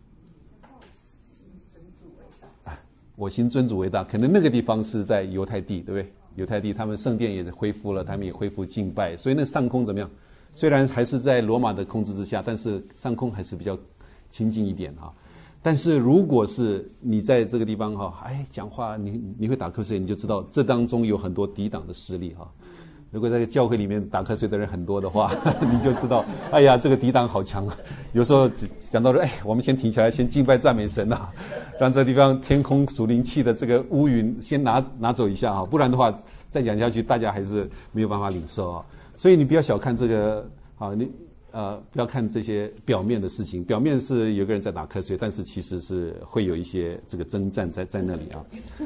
我行尊主为大，可能那个地方是在犹太地，对不对？犹太地他们圣殿也恢复了，他们也恢复敬拜，所以那上空怎么样？虽然还是在罗马的控制之下，但是上空还是比较亲近一点哈。但是如果是你在这个地方哈，讲话你会打瞌睡，你就知道这当中有很多抵挡的势力哈。如果在教会里面打瞌睡的人很多的话，你就知道，这个抵挡好强啊。有时候讲到说，我们先停下来，先敬拜赞美神啊，让这地方天空属灵气的这个乌云先拿走一下啊，不然的话再讲下去，大家还是没有办法领受啊。所以你不要小看这个啊，不要看这些表面的事情，表面是有个人在打瞌睡，但是其实是会有一些这个征战在那里啊。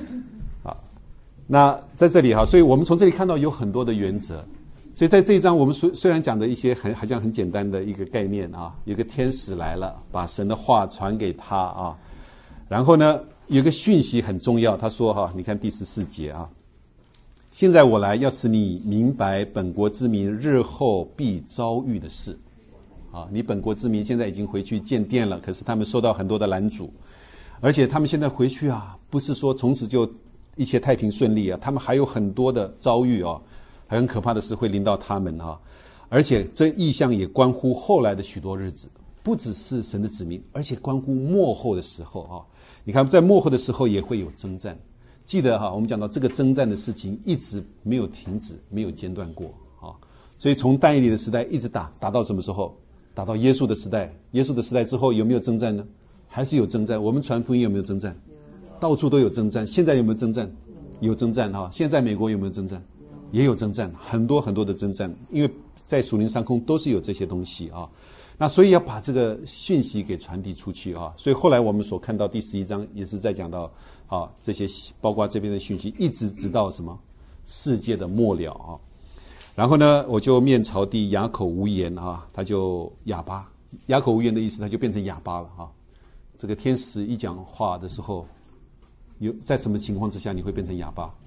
那在这里哈，所以我们从这里看到有很多的原则。所以在这一章我们虽然讲的一些好像很简单的一个概念啊，有个天使来了，把神的话传给他啊，然后呢有个讯息很重要，他说哈，你看第14节啊，现在我来要使你明白本国之民日后必遭遇的事啊，你本国之民现在已经回去建殿了，可是他们受到很多的拦阻，而且他们现在回去啊，不是说从此就一切太平顺利啊，他们还有很多的遭遇啊，很可怕的事会临到他们啊，而且这异象也关乎后来的许多日子，不只是神的子民，而且关乎末后的时候啊。你看在末后的时候也会有征战，记得哈，我们讲到这个征战的事情一直没有停止，没有间断过啊。 所以从但以理的时代一直打到什么时候？打到耶稣的时代。耶稣的时代之后有没有征战呢？还是有征战。我们传福音有没有征战？到处都有征战。现在有没有征战？有征战哈。现在美国有没有征战？也有征战，很多很多的征战，因为在属灵上空都是有这些东西啊。那所以要把这个讯息给传递出去啊。所以后来我们所看到第11章也是在讲到啊，这些包括这边的讯息，一直直到什么世界的末了啊。然后呢，我就面朝地，哑口无言啊，他就哑巴。哑口无言的意思，他就变成哑巴了啊。这个天使一讲话的时候，在什么情况之下你会变成哑巴？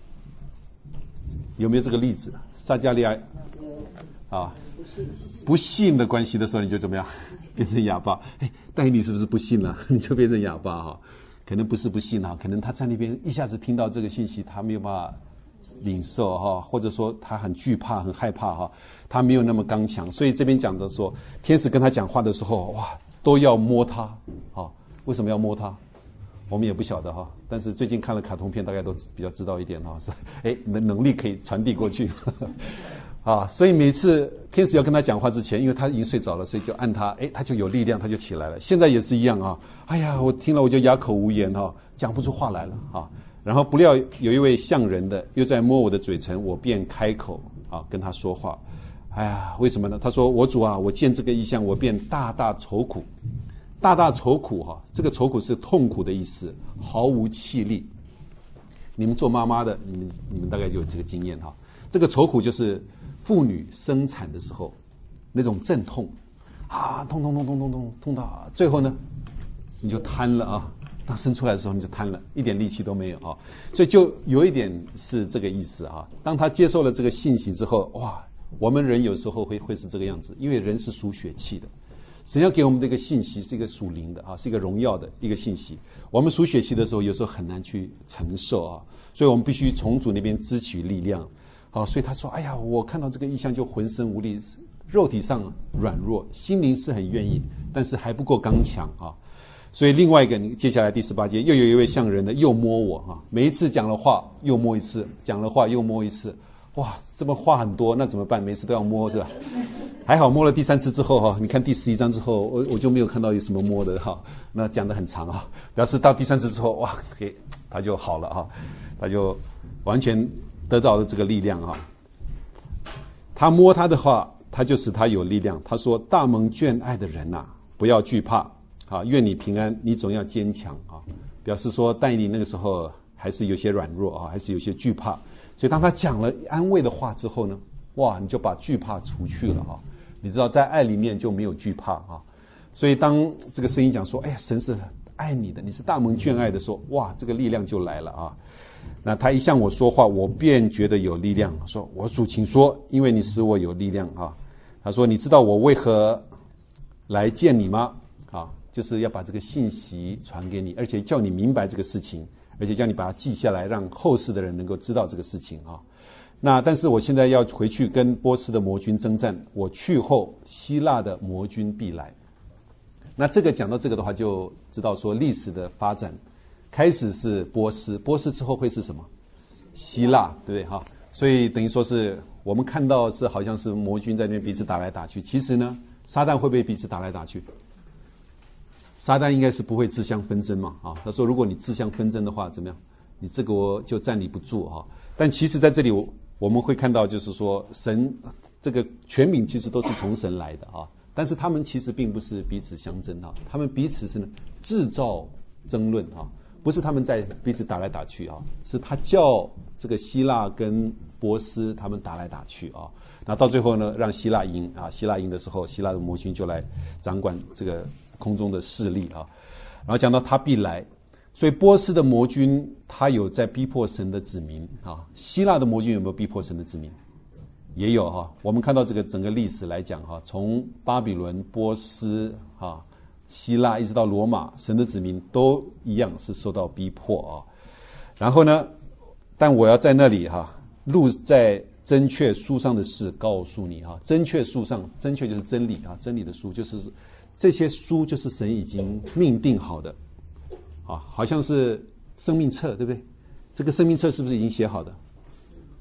有没有这个例子？撒迦利亚啊，不信的关系的时候，你就怎么样变成哑巴？但你是不是不信了？你就变成哑巴哈？可能不是不信啊，可能他在那边一下子听到这个信息，他没有办法领受哈，或者说他很惧怕、很害怕哈，他没有那么刚强。所以这边讲的说，天使跟他讲话的时候，哇，都要摸他啊。为什么要摸他？我们也不晓得哈，但是最近看了卡通片，大概都比较知道一点哈，是能力可以传递过去啊。所以每次天使要跟他讲话之前，因为他已经睡着了，所以就按他，他就有力量，他就起来了。现在也是一样啊，哎呀，我听了我就哑口无言哈，讲不出话来了啊。然后不料有一位像人的又在摸我的嘴唇，我便开口啊跟他说话。哎呀，为什么呢？他说：我主啊，我见这个异象，我便大大愁苦。大大愁苦哈，这个愁苦是痛苦的意思，毫无气力。你们做妈妈的，你们大概就有这个经验哈。这个愁苦就是妇女生产的时候那种阵痛啊，痛到最后呢，你就瘫了啊。当生出来的时候你就瘫了，一点力气都没有啊。所以就有一点是这个意思啊。当他接受了这个信息之后，哇，我们人有时候会是这个样子，因为人是属血气的。神要给我们这个信息是一个属灵的啊，是一个荣耀的一个信息。我们属血气的时候，有时候很难去承受啊，所以我们必须从主那边支取力量。好，所以他说：“哎呀，我看到这个异象就浑身无力，肉体上软弱，心灵是很愿意，但是还不够刚强啊。”所以另外一个，接下来第18节，又有一位像人的又摸我啊，每一次讲了话又摸一次，讲了话又摸一次，哇，这么话很多，那怎么办？每次都要摸是吧？还好摸了第3次之后哈，你看第11章之后，我就没有看到有什么摸的哈。那讲得很长啊，表示到第3次之后，哇，他就好了哈，他就完全得到了这个力量哈。他摸他的话，他就使他有力量。他说：“大蒙眷爱的人呐，不要惧怕啊，愿你平安，你总要坚强啊。”表示说，但以理那个时候还是有些软弱啊，还是有些惧怕。所以当他讲了安慰的话之后呢，哇，你就把惧怕除去了哈。你知道在爱里面就没有惧怕啊，所以当这个声音讲说：“哎呀，神是爱你的，你是大蒙眷爱的”时候，哇，这个力量就来了啊。那他一向我说话，我便觉得有力量，说：“我主请说，因为你使我有力量啊。”他说：“你知道我为何来见你吗？”啊，就是要把这个信息传给你，而且叫你明白这个事情，而且叫你把它记下来，让后世的人能够知道这个事情啊。那但是我现在要回去跟波斯的魔军征战，我去后希腊的魔军必来。那这个讲到这个的话，就知道说历史的发展开始是波斯，波斯之后会是什么？希腊，对不对哈？所以等于说是我们看到是好像是魔军在那边彼此打来打去，其实呢，撒旦会不会彼此打来打去？撒旦应该是不会自相纷争嘛啊。他说如果你自相纷争的话，怎么样？你这个我就站立不住哈。但其实在这里我们会看到，就是说神这个权柄其实都是从神来的啊，但是他们其实并不是彼此相争啊，他们彼此是制造争论啊，不是他们在彼此打来打去啊，是他叫这个希腊跟波斯他们打来打去啊，那到最后呢，让希腊赢啊，希腊赢的时候，希腊的魔军就来掌管这个空中的势力啊，然后讲到他必来。所以波斯的魔军他有在逼迫神的子民啊，希腊的魔军有没有逼迫神的子民？也有哈。我们看到这个整个历史来讲哈，从巴比伦、波斯啊、希腊一直到罗马，神的子民都一样是受到逼迫啊。然后呢，但我要在那里哈，录在真确书上的事告诉你哈。真确书上，真确就是真理啊，真理的书就是这些书，就是神已经命定好的。啊，好像是生命册，对不对？这个生命册是不是已经写好的？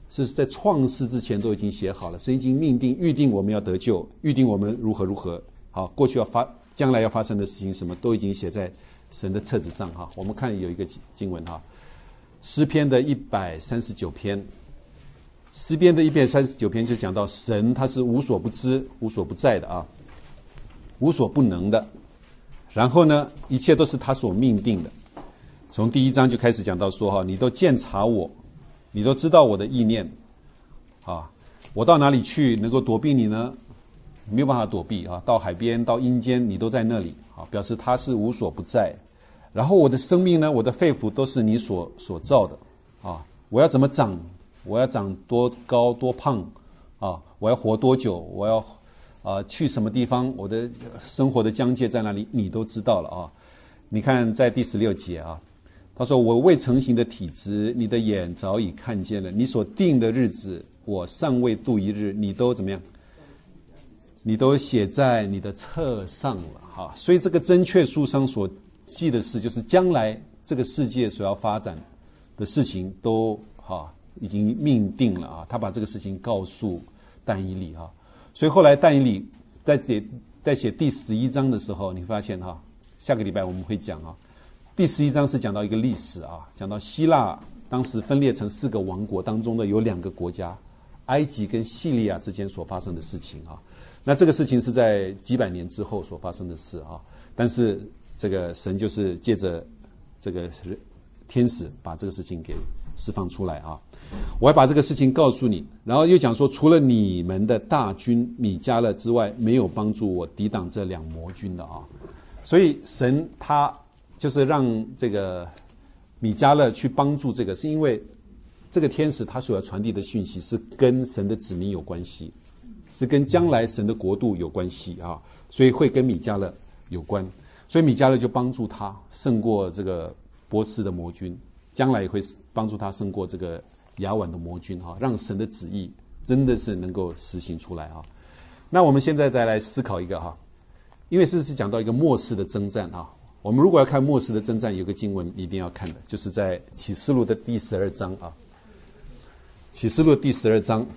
是在创世之前都已经写好了，神已经命定预定我们要得救，预定我们如何如何，好，过去将来要发生的事情什么都已经写在神的册子上哈。我们看有一个经文哈，诗篇的139篇，诗篇的139篇就讲到神他是无所不知、无所不在的啊，无所不能的。然后呢，一切都是他所命定的。从第1章就开始讲到说哈，你都鉴察我，你都知道我的意念啊，我到哪里去能够躲避你呢？没有办法躲避啊，到海边到阴间你都在那里啊，表示他是无所不在。然后我的生命呢，我的肺腑都是你所造的啊，我要怎么长，我要长多高多胖啊，我要活多久，我要去什么地方，我的生活的疆界在哪里，你都知道了啊。你看在第16节啊，他说我未成形的体质，你的眼早已看见了，你所定的日子，我尚未度一日，你都怎么样？你都写在你的册上了哈。所以这个真确书上所记的是，就是将来这个世界所要发展的事情都已经命定了啊。他把这个事情告诉但以理啊。所以后来但以理在写第11章的时候，你发现哈，下个礼拜我们会讲啊，第11章是讲到一个历史啊，讲到希腊当时分裂成4个王国当中的有2个国家，埃及跟叙利亚之间所发生的事情啊。那这个事情是在几百年之后所发生的事啊，但是这个神就是借着这个天使把这个事情给释放出来啊。我要把这个事情告诉你，然后又讲说，除了你们的大军米迦勒之外，没有帮助我抵挡这2魔军的啊。所以神他就是让这个米迦勒去帮助这个，是因为这个天使他所要传递的讯息是跟神的子民有关系，是跟将来神的国度有关系啊，所以会跟米迦勒有关。所以米迦勒就帮助他胜过这个波斯的魔军，将来也会帮助他胜过这个亚宛的魔军哈，让神的旨意真的是能够实行出来哈。那我们现在再来思考一个哈，因为这是讲到一个末世的征战哈。我们如果要看末世的征战，有个经文一定要看的，就是在启示录的第12章啊。启示录第12章，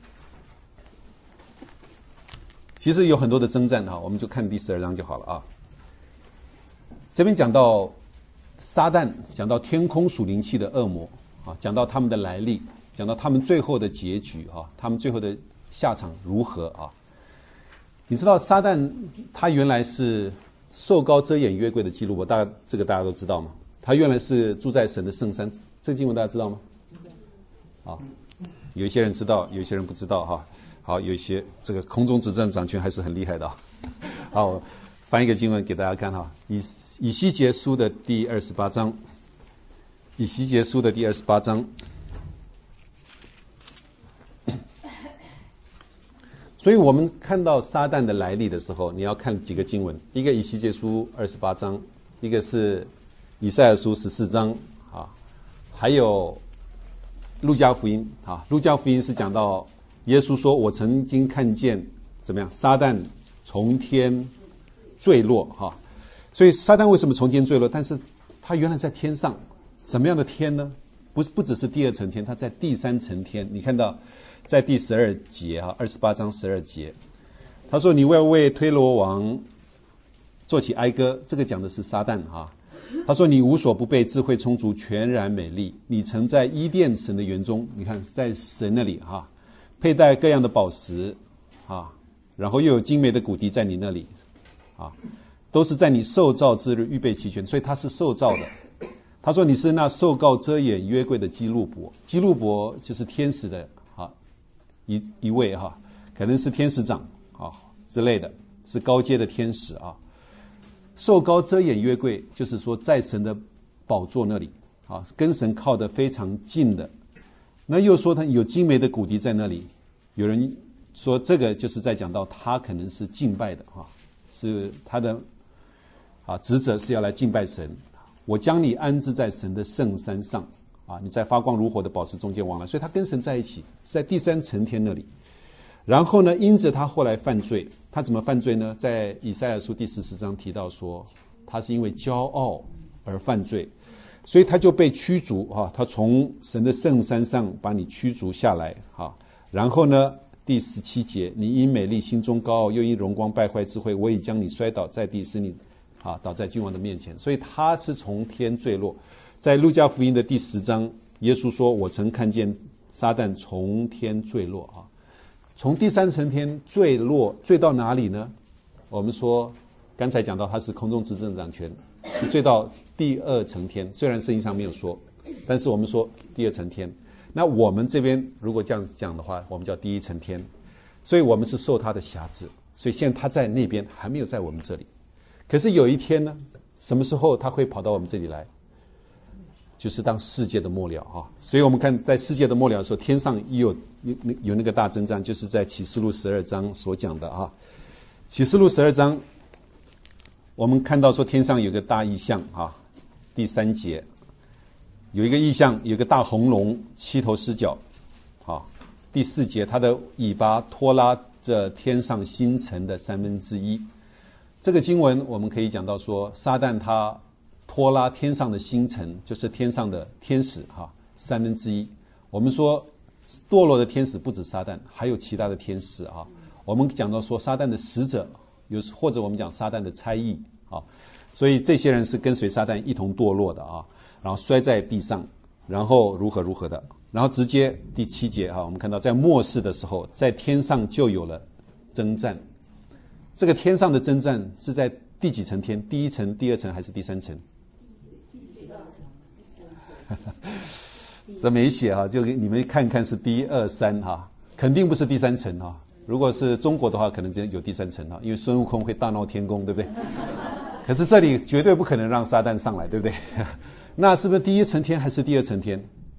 其实有很多的征战哈，我们就看第12章就好了啊。这边讲到撒旦，讲到天空属灵气的恶魔啊，讲到他们的来历，讲到他们最后的结局啊，他们最后的下场如何啊？你知道撒旦他原来是受膏遮掩约柜的基路伯，这个大家都知道吗？他原来是住在神的圣山，这个经文大家知道吗？啊，有一些人知道，有一些人不知道哈。好，有一些这个空中执政掌权还是很厉害的啊。好，我翻一个经文给大家看哈，以西结书的第28章，以西结书的第28章。所以我们看到撒旦的来历的时候，你要看几个经文，一个以西结书28章，一个是以赛亚书14章啊，还有路加福音啊。路加福音是讲到耶稣说，我曾经看见怎么样，撒旦从天坠落哈。所以撒旦为什么从天坠落？但是他原来在天上，什么样的天呢？不只是第2层天，他在第3层天。你看到在第12节哈，28章12节，他说：“你要为推罗王做起哀歌。”这个讲的是撒旦哈。他说：“你无所不备，智慧充足，全然美丽。你曾在伊甸神的园中，你看在神那里哈，佩戴各样的宝石啊，然后又有精美的骨笛在你那里啊。”都是在你受造之日预备齐全，所以他是受造的。他说你是那受膏遮掩约柜的基路伯，基路伯就是天使的一位哈，可能是天使长啊之类的，是高阶的天使啊。受膏遮掩约柜，就是说在神的宝座那里啊，跟神靠得非常近的。那又说他有精美的骨笛在那里，有人说这个就是在讲到他可能是敬拜的啊，是他的。职责是要来敬拜神，我将你安置在神的圣山上啊，你在发光如火的宝石中间往来，所以他跟神在一起，是在第3层天那里。然后呢，因着他后来犯罪，他怎么犯罪呢？在以赛亚书第14章提到说，他是因为骄傲而犯罪。 所以他就被驱逐啊，他从神的圣山上把你驱逐下来啊。然后呢，第17节，你因美丽心中高傲，又因荣光败坏智慧，我已将你摔倒在地，使你倒在君王的面前。所以他是从天坠落。在路加福音的第10章，耶稣说，我曾看见撒旦从天坠落啊。从第3层天坠落，坠到哪里呢？我们说刚才讲到他是空中执政掌权，是坠到第2层天，虽然圣经上没有说，但是我们说第2层天。那我们这边如果这样讲的话，我们叫第1层天，所以我们是受他的辖制，所以现在他在那边，还没有在我们这里。可是有一天呢，什么时候他会跑到我们这里来？就是当世界的末了啊！所以我们看在世界的末了的时候，天上有那个大征战，就是在启示录12章所讲的啊。启示录12章，我们看到说天上有个大异象啊，第3节有一个异象，有一个大红龙，7头10角啊。第4节，它的尾巴拖拉着天上星辰的1/3。这个经文我们可以讲到说，撒旦他拖拉天上的星辰，就是天上的天使1/3。我们说堕落的天使不止撒旦，还有其他的天使啊。我们讲到说撒旦的使者，或者我们讲撒旦的差役啊。所以这些人是跟随撒旦一同堕落的啊，然后摔在地上，然后如何的，然后直接第7节我们看到在末世的时候，在天上就有了征战。这个天上的征战是在第几层天？第1层、第2层还是第3层？这没写就你们看看是第2、3肯定不是第3层如果是中国的话，可能有第3层因为孙悟空会大闹天宫，对不对？可是这里绝对不可能让撒旦上来，对不对？那是不是第1层天还是第2层天？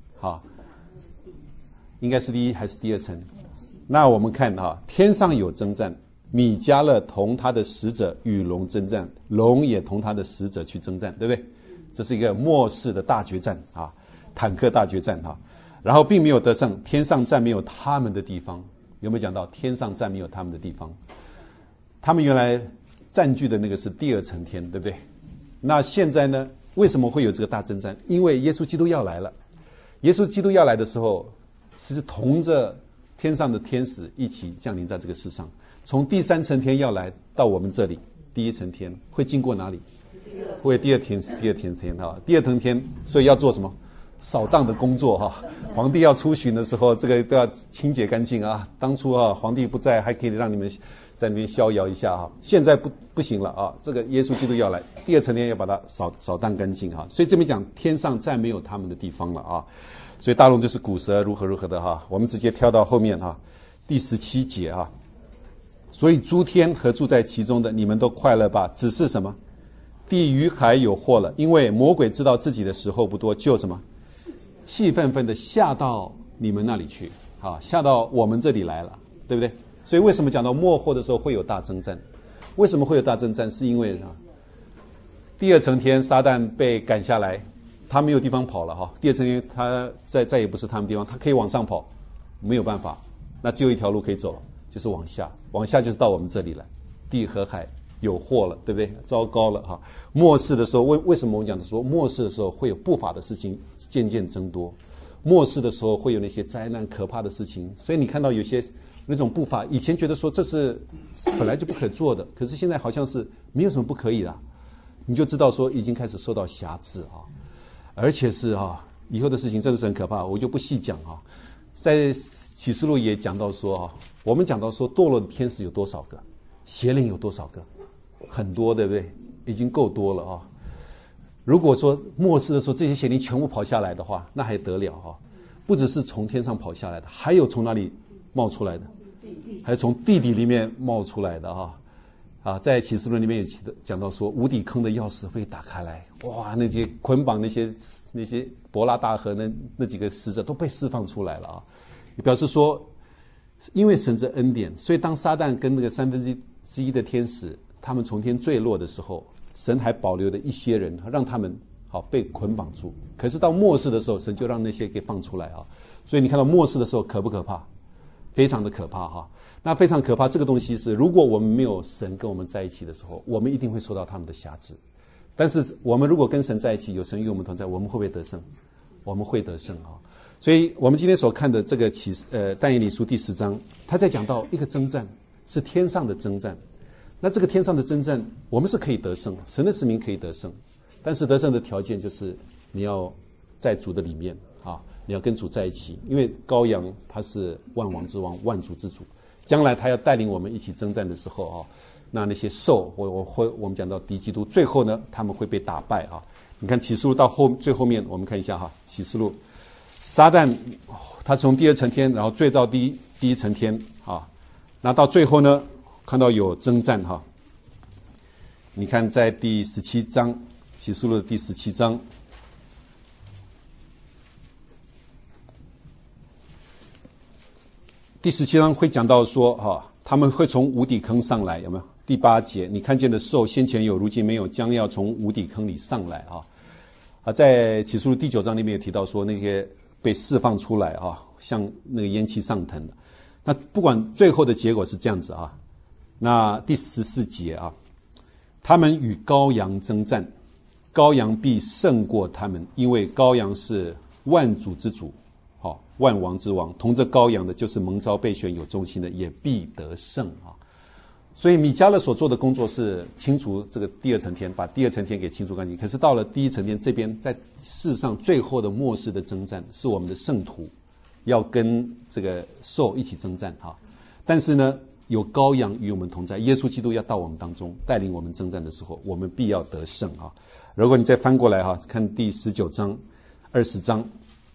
应该是第1还是第2层？那我们看天上有征战，米迦勒同他的使者与龙征战，龙也同他的使者去征战，对不对？这是一个末世的大决战坦克大决战然后并没有得胜，天上暂没有他们的地方。有没有讲到天上暂没有他们的地方？他们原来占据的那个是第2层天，对不对？那现在呢，为什么会有这个大征战？因为耶稣基督要来了。耶稣基督要来的时候，是同着天上的天使一起降临在这个世上，从第3层天要来到我们这里。第1层天会经过哪里？会第二层天，所以要做什么？扫荡的工作皇帝要出巡的时候，这个都要清洁干净当初皇帝不在，还可以让你们在那边逍遥一下现在不行了这个耶稣基督要来，第2层天要把它扫荡干净所以这边讲天上再没有他们的地方了所以大龙就是古蛇如何的我们直接跳到后面第17节所以诸天和住在其中的，你们都快乐吧，只是什么？地与海有祸了，因为魔鬼知道自己的时候不多，就什么气愤愤的下到你们那里去下到我们这里来了，对不对？所以为什么讲到末后的时候会有大征战？为什么会有大征战？是因为第2层天撒旦被赶下来，他没有地方跑了第2层天他再也不是他们地方，他可以往上跑，没有办法，那只有一条路可以走，就是往下就是到我们这里来。地和海有祸了，对不对？糟糕了末世的时候，为什么我们讲说末世的时候会有不法的事情渐渐增多？末世的时候会有那些灾难可怕的事情，所以你看到有些那种不法，以前觉得说这是本来就不可做的，可是现在好像是没有什么不可以的，你就知道说已经开始受到辖制而且是以后的事情真的是很可怕，我就不细讲在启示录也讲到说我们讲到说堕落的天使有多少个，邪灵有多少个，很多，对不对？已经够多了如果说末世的时候这些邪灵全部跑下来的话，那还得了不只是从天上跑下来的，还有从哪里冒出来的？还有从地底里面冒出来的在启示录里面也讲到说，无底坑的钥匙会打开来，哇，那些捆绑那些伯拉大河那几个使者都被释放出来了也表示说，因为神之恩典，所以当撒旦跟那个1/3的天使他们从天坠落的时候，神还保留了一些人，让他们被捆绑住。可是到末世的时候，神就让那些给放出来所以你看到末世的时候可不可怕？非常的可怕那非常可怕，这个东西是如果我们没有神跟我们在一起的时候，我们一定会受到他们的辖制。 但是我们如果跟神在一起，有神与我们同在，我们会不会得胜？我们会得胜啊！所以我们今天所看的这个但以理书第10章，他在讲到一个征战，是天上的征战。那这个天上的征战，我们是可以得胜，神的子民可以得胜，但是得胜的条件就是你要在主的里面啊，你要跟主在一起，因为羔羊他是万王之王，万主之主，将来他要带领我们一起征战的时候啊，那些兽，我们讲到敌基督，最后呢他们会被打败啊。你看启示录到最后面，我们看一下哈，启示录，撒旦他从第2层天，然后坠到第一层天啊，那到最后呢，看到有征战哈。你看在第17章，启示录的第17章，第17章会讲到说哈，他们会从无底坑上来，有没有？第8节，你看见的兽先前有，如今没有，将要从无底坑里上来啊！在启示录第9章里面也提到说，那些被释放出来啊，像那个烟气上腾的。那不管最后的结果是这样子啊，那第14节啊，他们与羔羊征战，羔羊必胜过他们，因为羔羊是万主之主，万王之王，同着羔羊的就是蒙召备选有忠心的，也必得胜啊！所以米迦勒所做的工作是清除这个第2层天，把第2层天给清除干净。可是到了第1层天这边，在世上最后的末世的征战，是我们的圣徒要跟这个兽一起征战哈。但是呢，有羔羊与我们同在，耶稣基督要到我们当中带领我们征战的时候，我们必要得胜啊。如果你再翻过来哈，看第19章、20章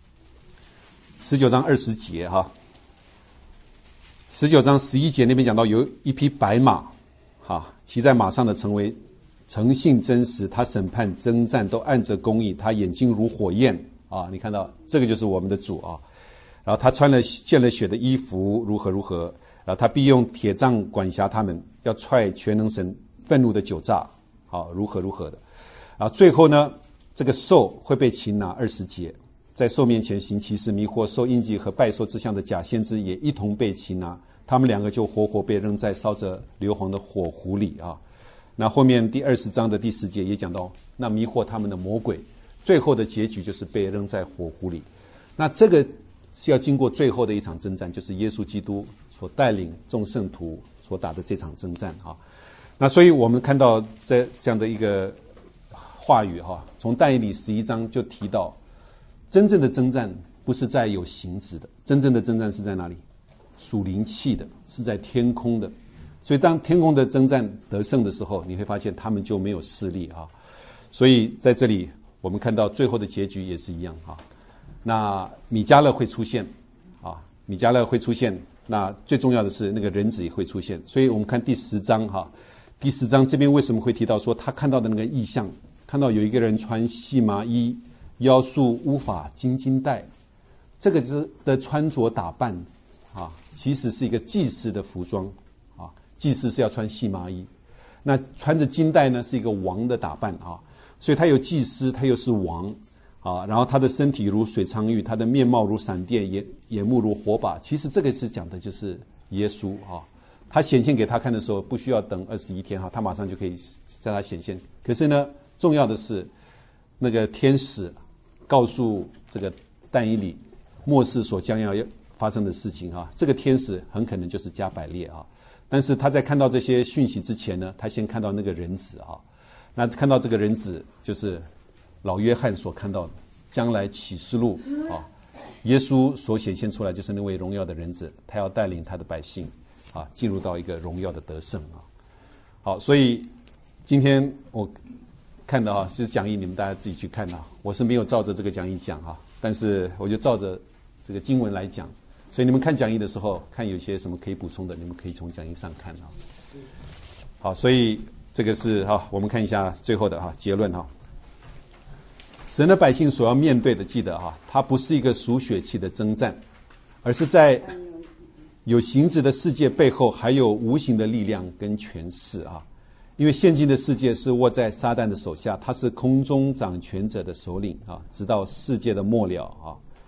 ，19章20节哈。19章11节那边讲到有一匹白马，骑在马上的成为诚信真实，他审判征战都按着公义，他眼睛如火焰啊！你看到这个就是我们的主啊。然后他穿了见了血的衣服，如何如何，然后他必用铁杖管辖他们，要踹全能神愤怒的酒榨，如何如何的。然后最后呢，这个兽会被擒拿，20节。在兽面前行奇事，迷惑兽印记和拜兽之像的假先知也一同被擒拿，他们2个就活活被扔在烧着硫磺的火湖里啊。那后面第20章的第10节也讲到，那迷惑他们的魔鬼，最后的结局就是被扔在火湖里。那这个是要经过最后的一场征战，就是耶稣基督所带领众圣徒所打的这场征战啊。那所以我们看到在这样的一个话语哈，从但以理11章就提到，真正的征战不是在有形质的，真正的征战是在哪里？属灵气的，是在天空的。所以当天空的征战得胜的时候，你会发现他们就没有势力啊。所以在这里我们看到最后的结局也是一样啊。那米迦勒会出现啊，米迦勒会出现。那最重要的是那个人子也会出现。所以我们看第10章哈，第10章这边为什么会提到说他看到的那个异象，看到有一个人穿细麻衣，腰束乌发金金带，这个的穿着打扮啊，其实是一个祭司的服装啊。祭司是要穿细麻衣，那穿着金带呢是一个王的打扮啊。所以他有祭司，他又是王啊。然后他的身体如水苍玉，他的面貌如闪电，眼目如火把。其实这个是讲的就是耶稣啊。他显现给他看的时候，不需要等21天哈，他马上就可以在他显现。可是呢，重要的是那个天使告诉这个但以理末世所将要发生的事情啊，这个天使很可能就是加百列啊。但是他在看到这些讯息之前呢，他先看到那个人子啊。那看到这个人子就是老约翰所看到的，将来启示录啊，耶稣所显现出来就是那位荣耀的人子，他要带领他的百姓啊进入到一个荣耀的得胜啊。好，所以今天我看的是讲义，你们大家自己去看啊。我是没有照着这个讲义讲啊，但是我就照着这个经文来讲。所以你们看讲义的时候，看有些什么可以补充的，你们可以从讲义上看啊。好，所以这个是我们看一下最后的结论哈。神的百姓所要面对的，记得它不是一个属血气的征战，而是在有形质的世界背后还有无形的力量跟权势啊。因为现今的世界是握在撒旦的手下，他是空中掌权者的首领啊，直到世界的末了啊。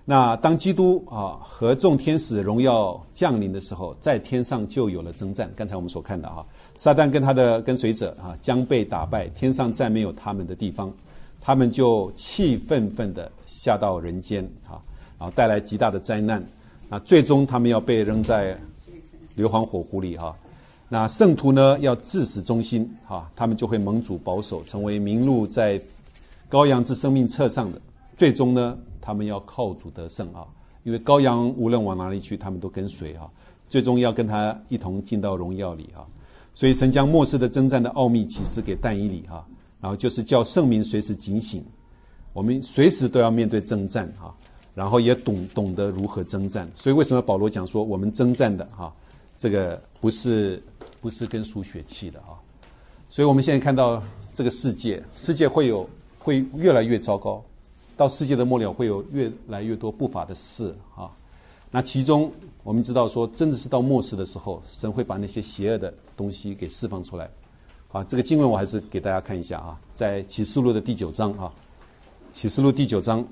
那当基督和众天使荣耀降临的时候，在天上就有了征战。刚才我们所看的撒旦跟他的跟随者将被打败，天上再没有他们的地方，他们就气愤愤的下到人间然后带来极大的灾难。那最终他们要被扔在硫磺火湖里那圣徒呢要至死忠心他们就会蒙主保守，成为名录在羔羊之生命册上的。最终呢，他们要靠主得胜因为羔羊无论往哪里去，他们都跟随最终要跟他一同进到荣耀里所以神将末世的征战的奥秘启示给但以理然后就是叫圣民随时警醒，我们随时都要面对征战然后也懂得如何征战。所以为什么保罗讲说我们征战的这个不是跟输血气的所以我们现在看到这个世界会越来越糟糕，到世界的末了会有越来越多不法的事那其中我们知道说真的是到末世的时候，神会把那些邪恶的东西给释放出来这个经文我还是给大家看一下在启示录的第9章启示录第9章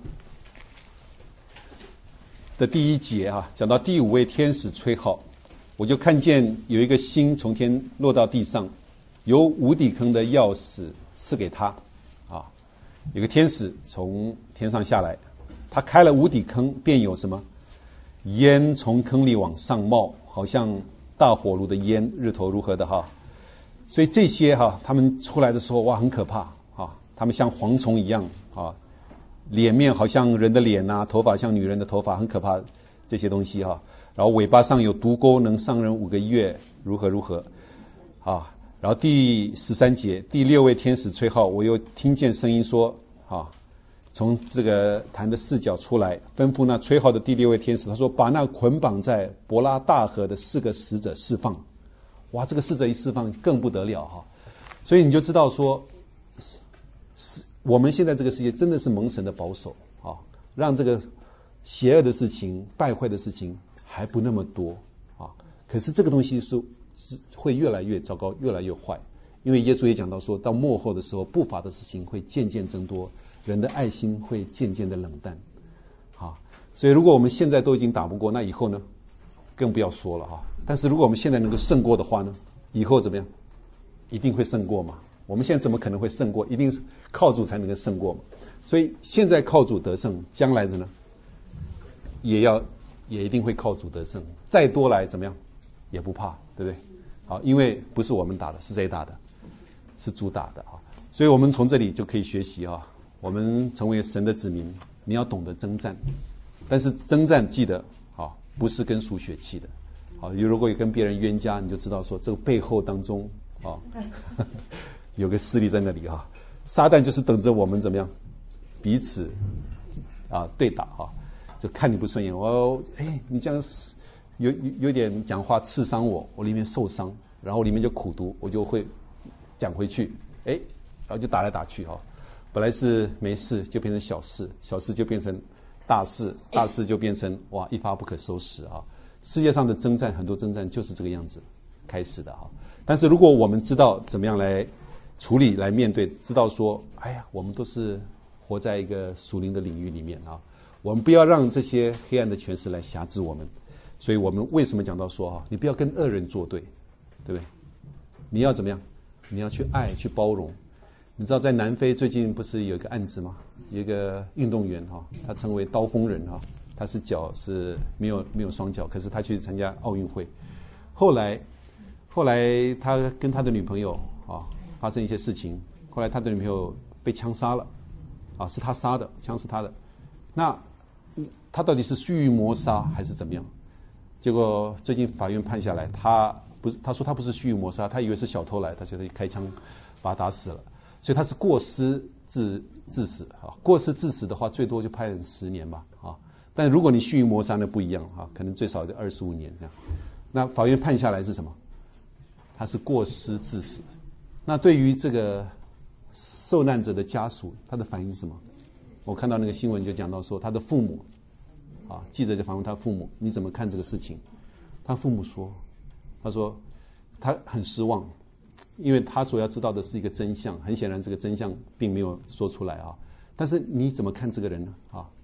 的第1节讲到第5位天使吹号，我就看见有一个星从天落到地上，由无底坑的钥匙赐给他有个天使从天上下来，他开了无底坑，便有什么烟从坑里往上冒，好像大火炉的烟，日头如何的所以这些他们出来的时候哇很可怕他们像蝗虫一样脸面好像人的脸头发像女人的头发，很可怕这些东西然后尾巴上有毒钩，能伤人5个月，如何如何然后第13节，第6位天使吹号，我又听见声音说从这个坛的4角出来，吩咐那吹号的第6位天使，他说把那捆绑在伯拉大河的4个使者释放。哇，这个使者一释放更不得了所以你就知道说我们现在这个世界真的是蒙神的保守让这个邪恶的事情败坏的事情还不那么多可是这个东西是会越来越糟糕，越来越坏。因为耶稣也讲到说，到末后的时候，不法的事情会渐渐增多，人的爱心会渐渐的冷淡所以如果我们现在都已经打不过，那以后呢更不要说了但是如果我们现在能够胜过的话呢，以后怎么样？一定会胜过嘛。我们现在怎么可能会胜过？一定是靠主才能够胜过嘛。所以现在靠主得胜，将来的呢也一定会靠主得胜。再多来怎么样也不怕，对不对？因为不是我们打的，是谁打的？是主打的所以我们从这里就可以学习我们成为神的子民，你要懂得征战，但是征战记得不是跟属血气的如果有跟别人冤家，你就知道说这个背后当中有个势力在那里撒旦就是等着我们怎么样彼此对打就看你不顺眼，你这样有点讲话刺伤我，我里面受伤，然后里面就苦毒，我就会讲回去，然后就打来打去本来是没事就变成小事，小事就变成大事，大事就变成哇一发不可收拾世界上的征战，很多征战就是这个样子开始的但是如果我们知道怎么样来处理来面对，知道说我们都是活在一个属灵的领域里面我们不要让这些黑暗的权势来辖制我们。所以我们为什么讲到说你不要跟恶人作对，对不对？你要怎么样？你要去爱，去包容。你知道在南非最近不是有一个案子吗？有一个运动员他成为刀锋人他是脚是没有双脚，可是他去参加奥运会。后来他跟他的女朋友发生一些事情，后来他的女朋友被枪杀了是他杀的，枪是他的。那他到底是蓄意谋杀还是怎么样？结果最近法院判下来，他说他不是蓄意谋杀，他以为是小偷来，他就开枪把他打死了。所以他是过失致死过失致死的话，最多就判10年吧但如果你蓄意谋杀那不一样可能最少就25年这样。那法院判下来是什么？他是过失致死。那对于这个受难者的家属，他的反应是什么？我看到那个新闻就讲到说，他的父母记者就访问他父母，你怎么看这个事情？他父母说，他说他很失望，因为他所要知道的是一个真相，很显然这个真相并没有说出来但是你怎么看这个人呢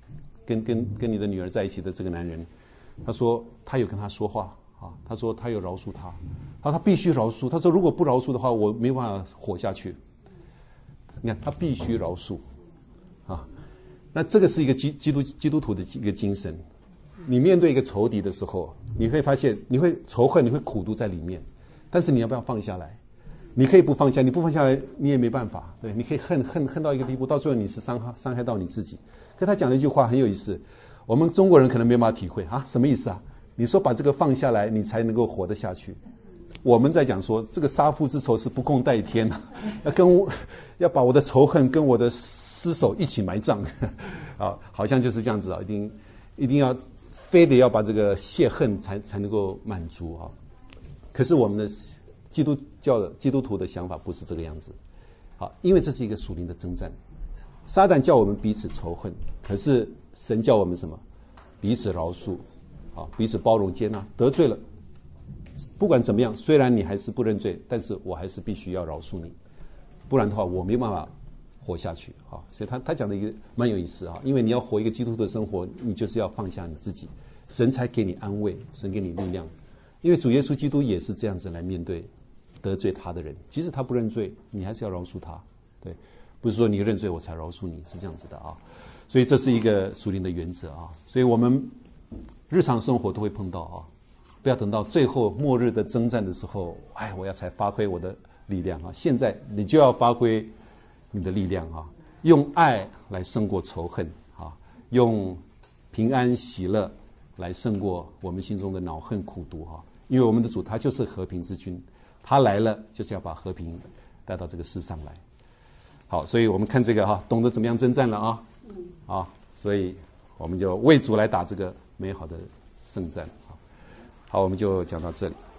跟你的女儿在一起的这个男人，他说他有跟他说话啊，他说他有饶恕他，他必须饶恕，他说如果不饶恕的话，我没办法活下去。你看他必须饶恕啊，那这个是一个基督徒的一个精神。你面对一个仇敌的时候，你会发现你会仇恨，你会苦毒在里面，但是你要不要放下来？你可以不放下，你不放下来你也没办法，对，你可以恨到一个地步，到最后你是伤害到你自己。可他讲了一句话很有意思，我们中国人可能没办法体会啊，什么意思啊？你说把这个放下来，你才能够活得下去。我们在讲说，这个杀父之仇是不共戴天啊，要把我的仇恨跟我的尸首一起埋葬啊，好像就是这样子啊，一定要非得要把这个泄恨才能够满足啊。可是我们的基督徒的想法不是这个样子，好，因为这是一个属灵的征战。撒旦叫我们彼此仇恨，可是神叫我们什么？彼此饶恕，啊，彼此包容接纳。得罪了，不管怎么样，虽然你还是不认罪，但是我还是必须要饶恕你，不然的话我没办法活下去啊。所以他讲的一个蛮有意思啊，因为你要活一个基督徒的生活，你就是要放下你自己，神才给你安慰，神给你力量。因为主耶稣基督也是这样子来面对得罪他的人，即使他不认罪，你还是要饶恕他，对，不是说你认罪我才饶恕你，是这样子的啊。所以这是一个属灵的原则啊。所以我们日常生活都会碰到啊，不要等到最后末日的征战的时候，我要才发挥我的力量啊。现在你就要发挥你的力量啊，用爱来胜过仇恨啊，用平安喜乐来胜过我们心中的恼恨苦毒啊。因为我们的主他就是和平之君，他来了就是要把和平带到这个世上来。好，所以我们看这个哈，懂得怎么样征战了啊，啊，所以我们就为主来打这个美好的圣战。好，我们就讲到这里。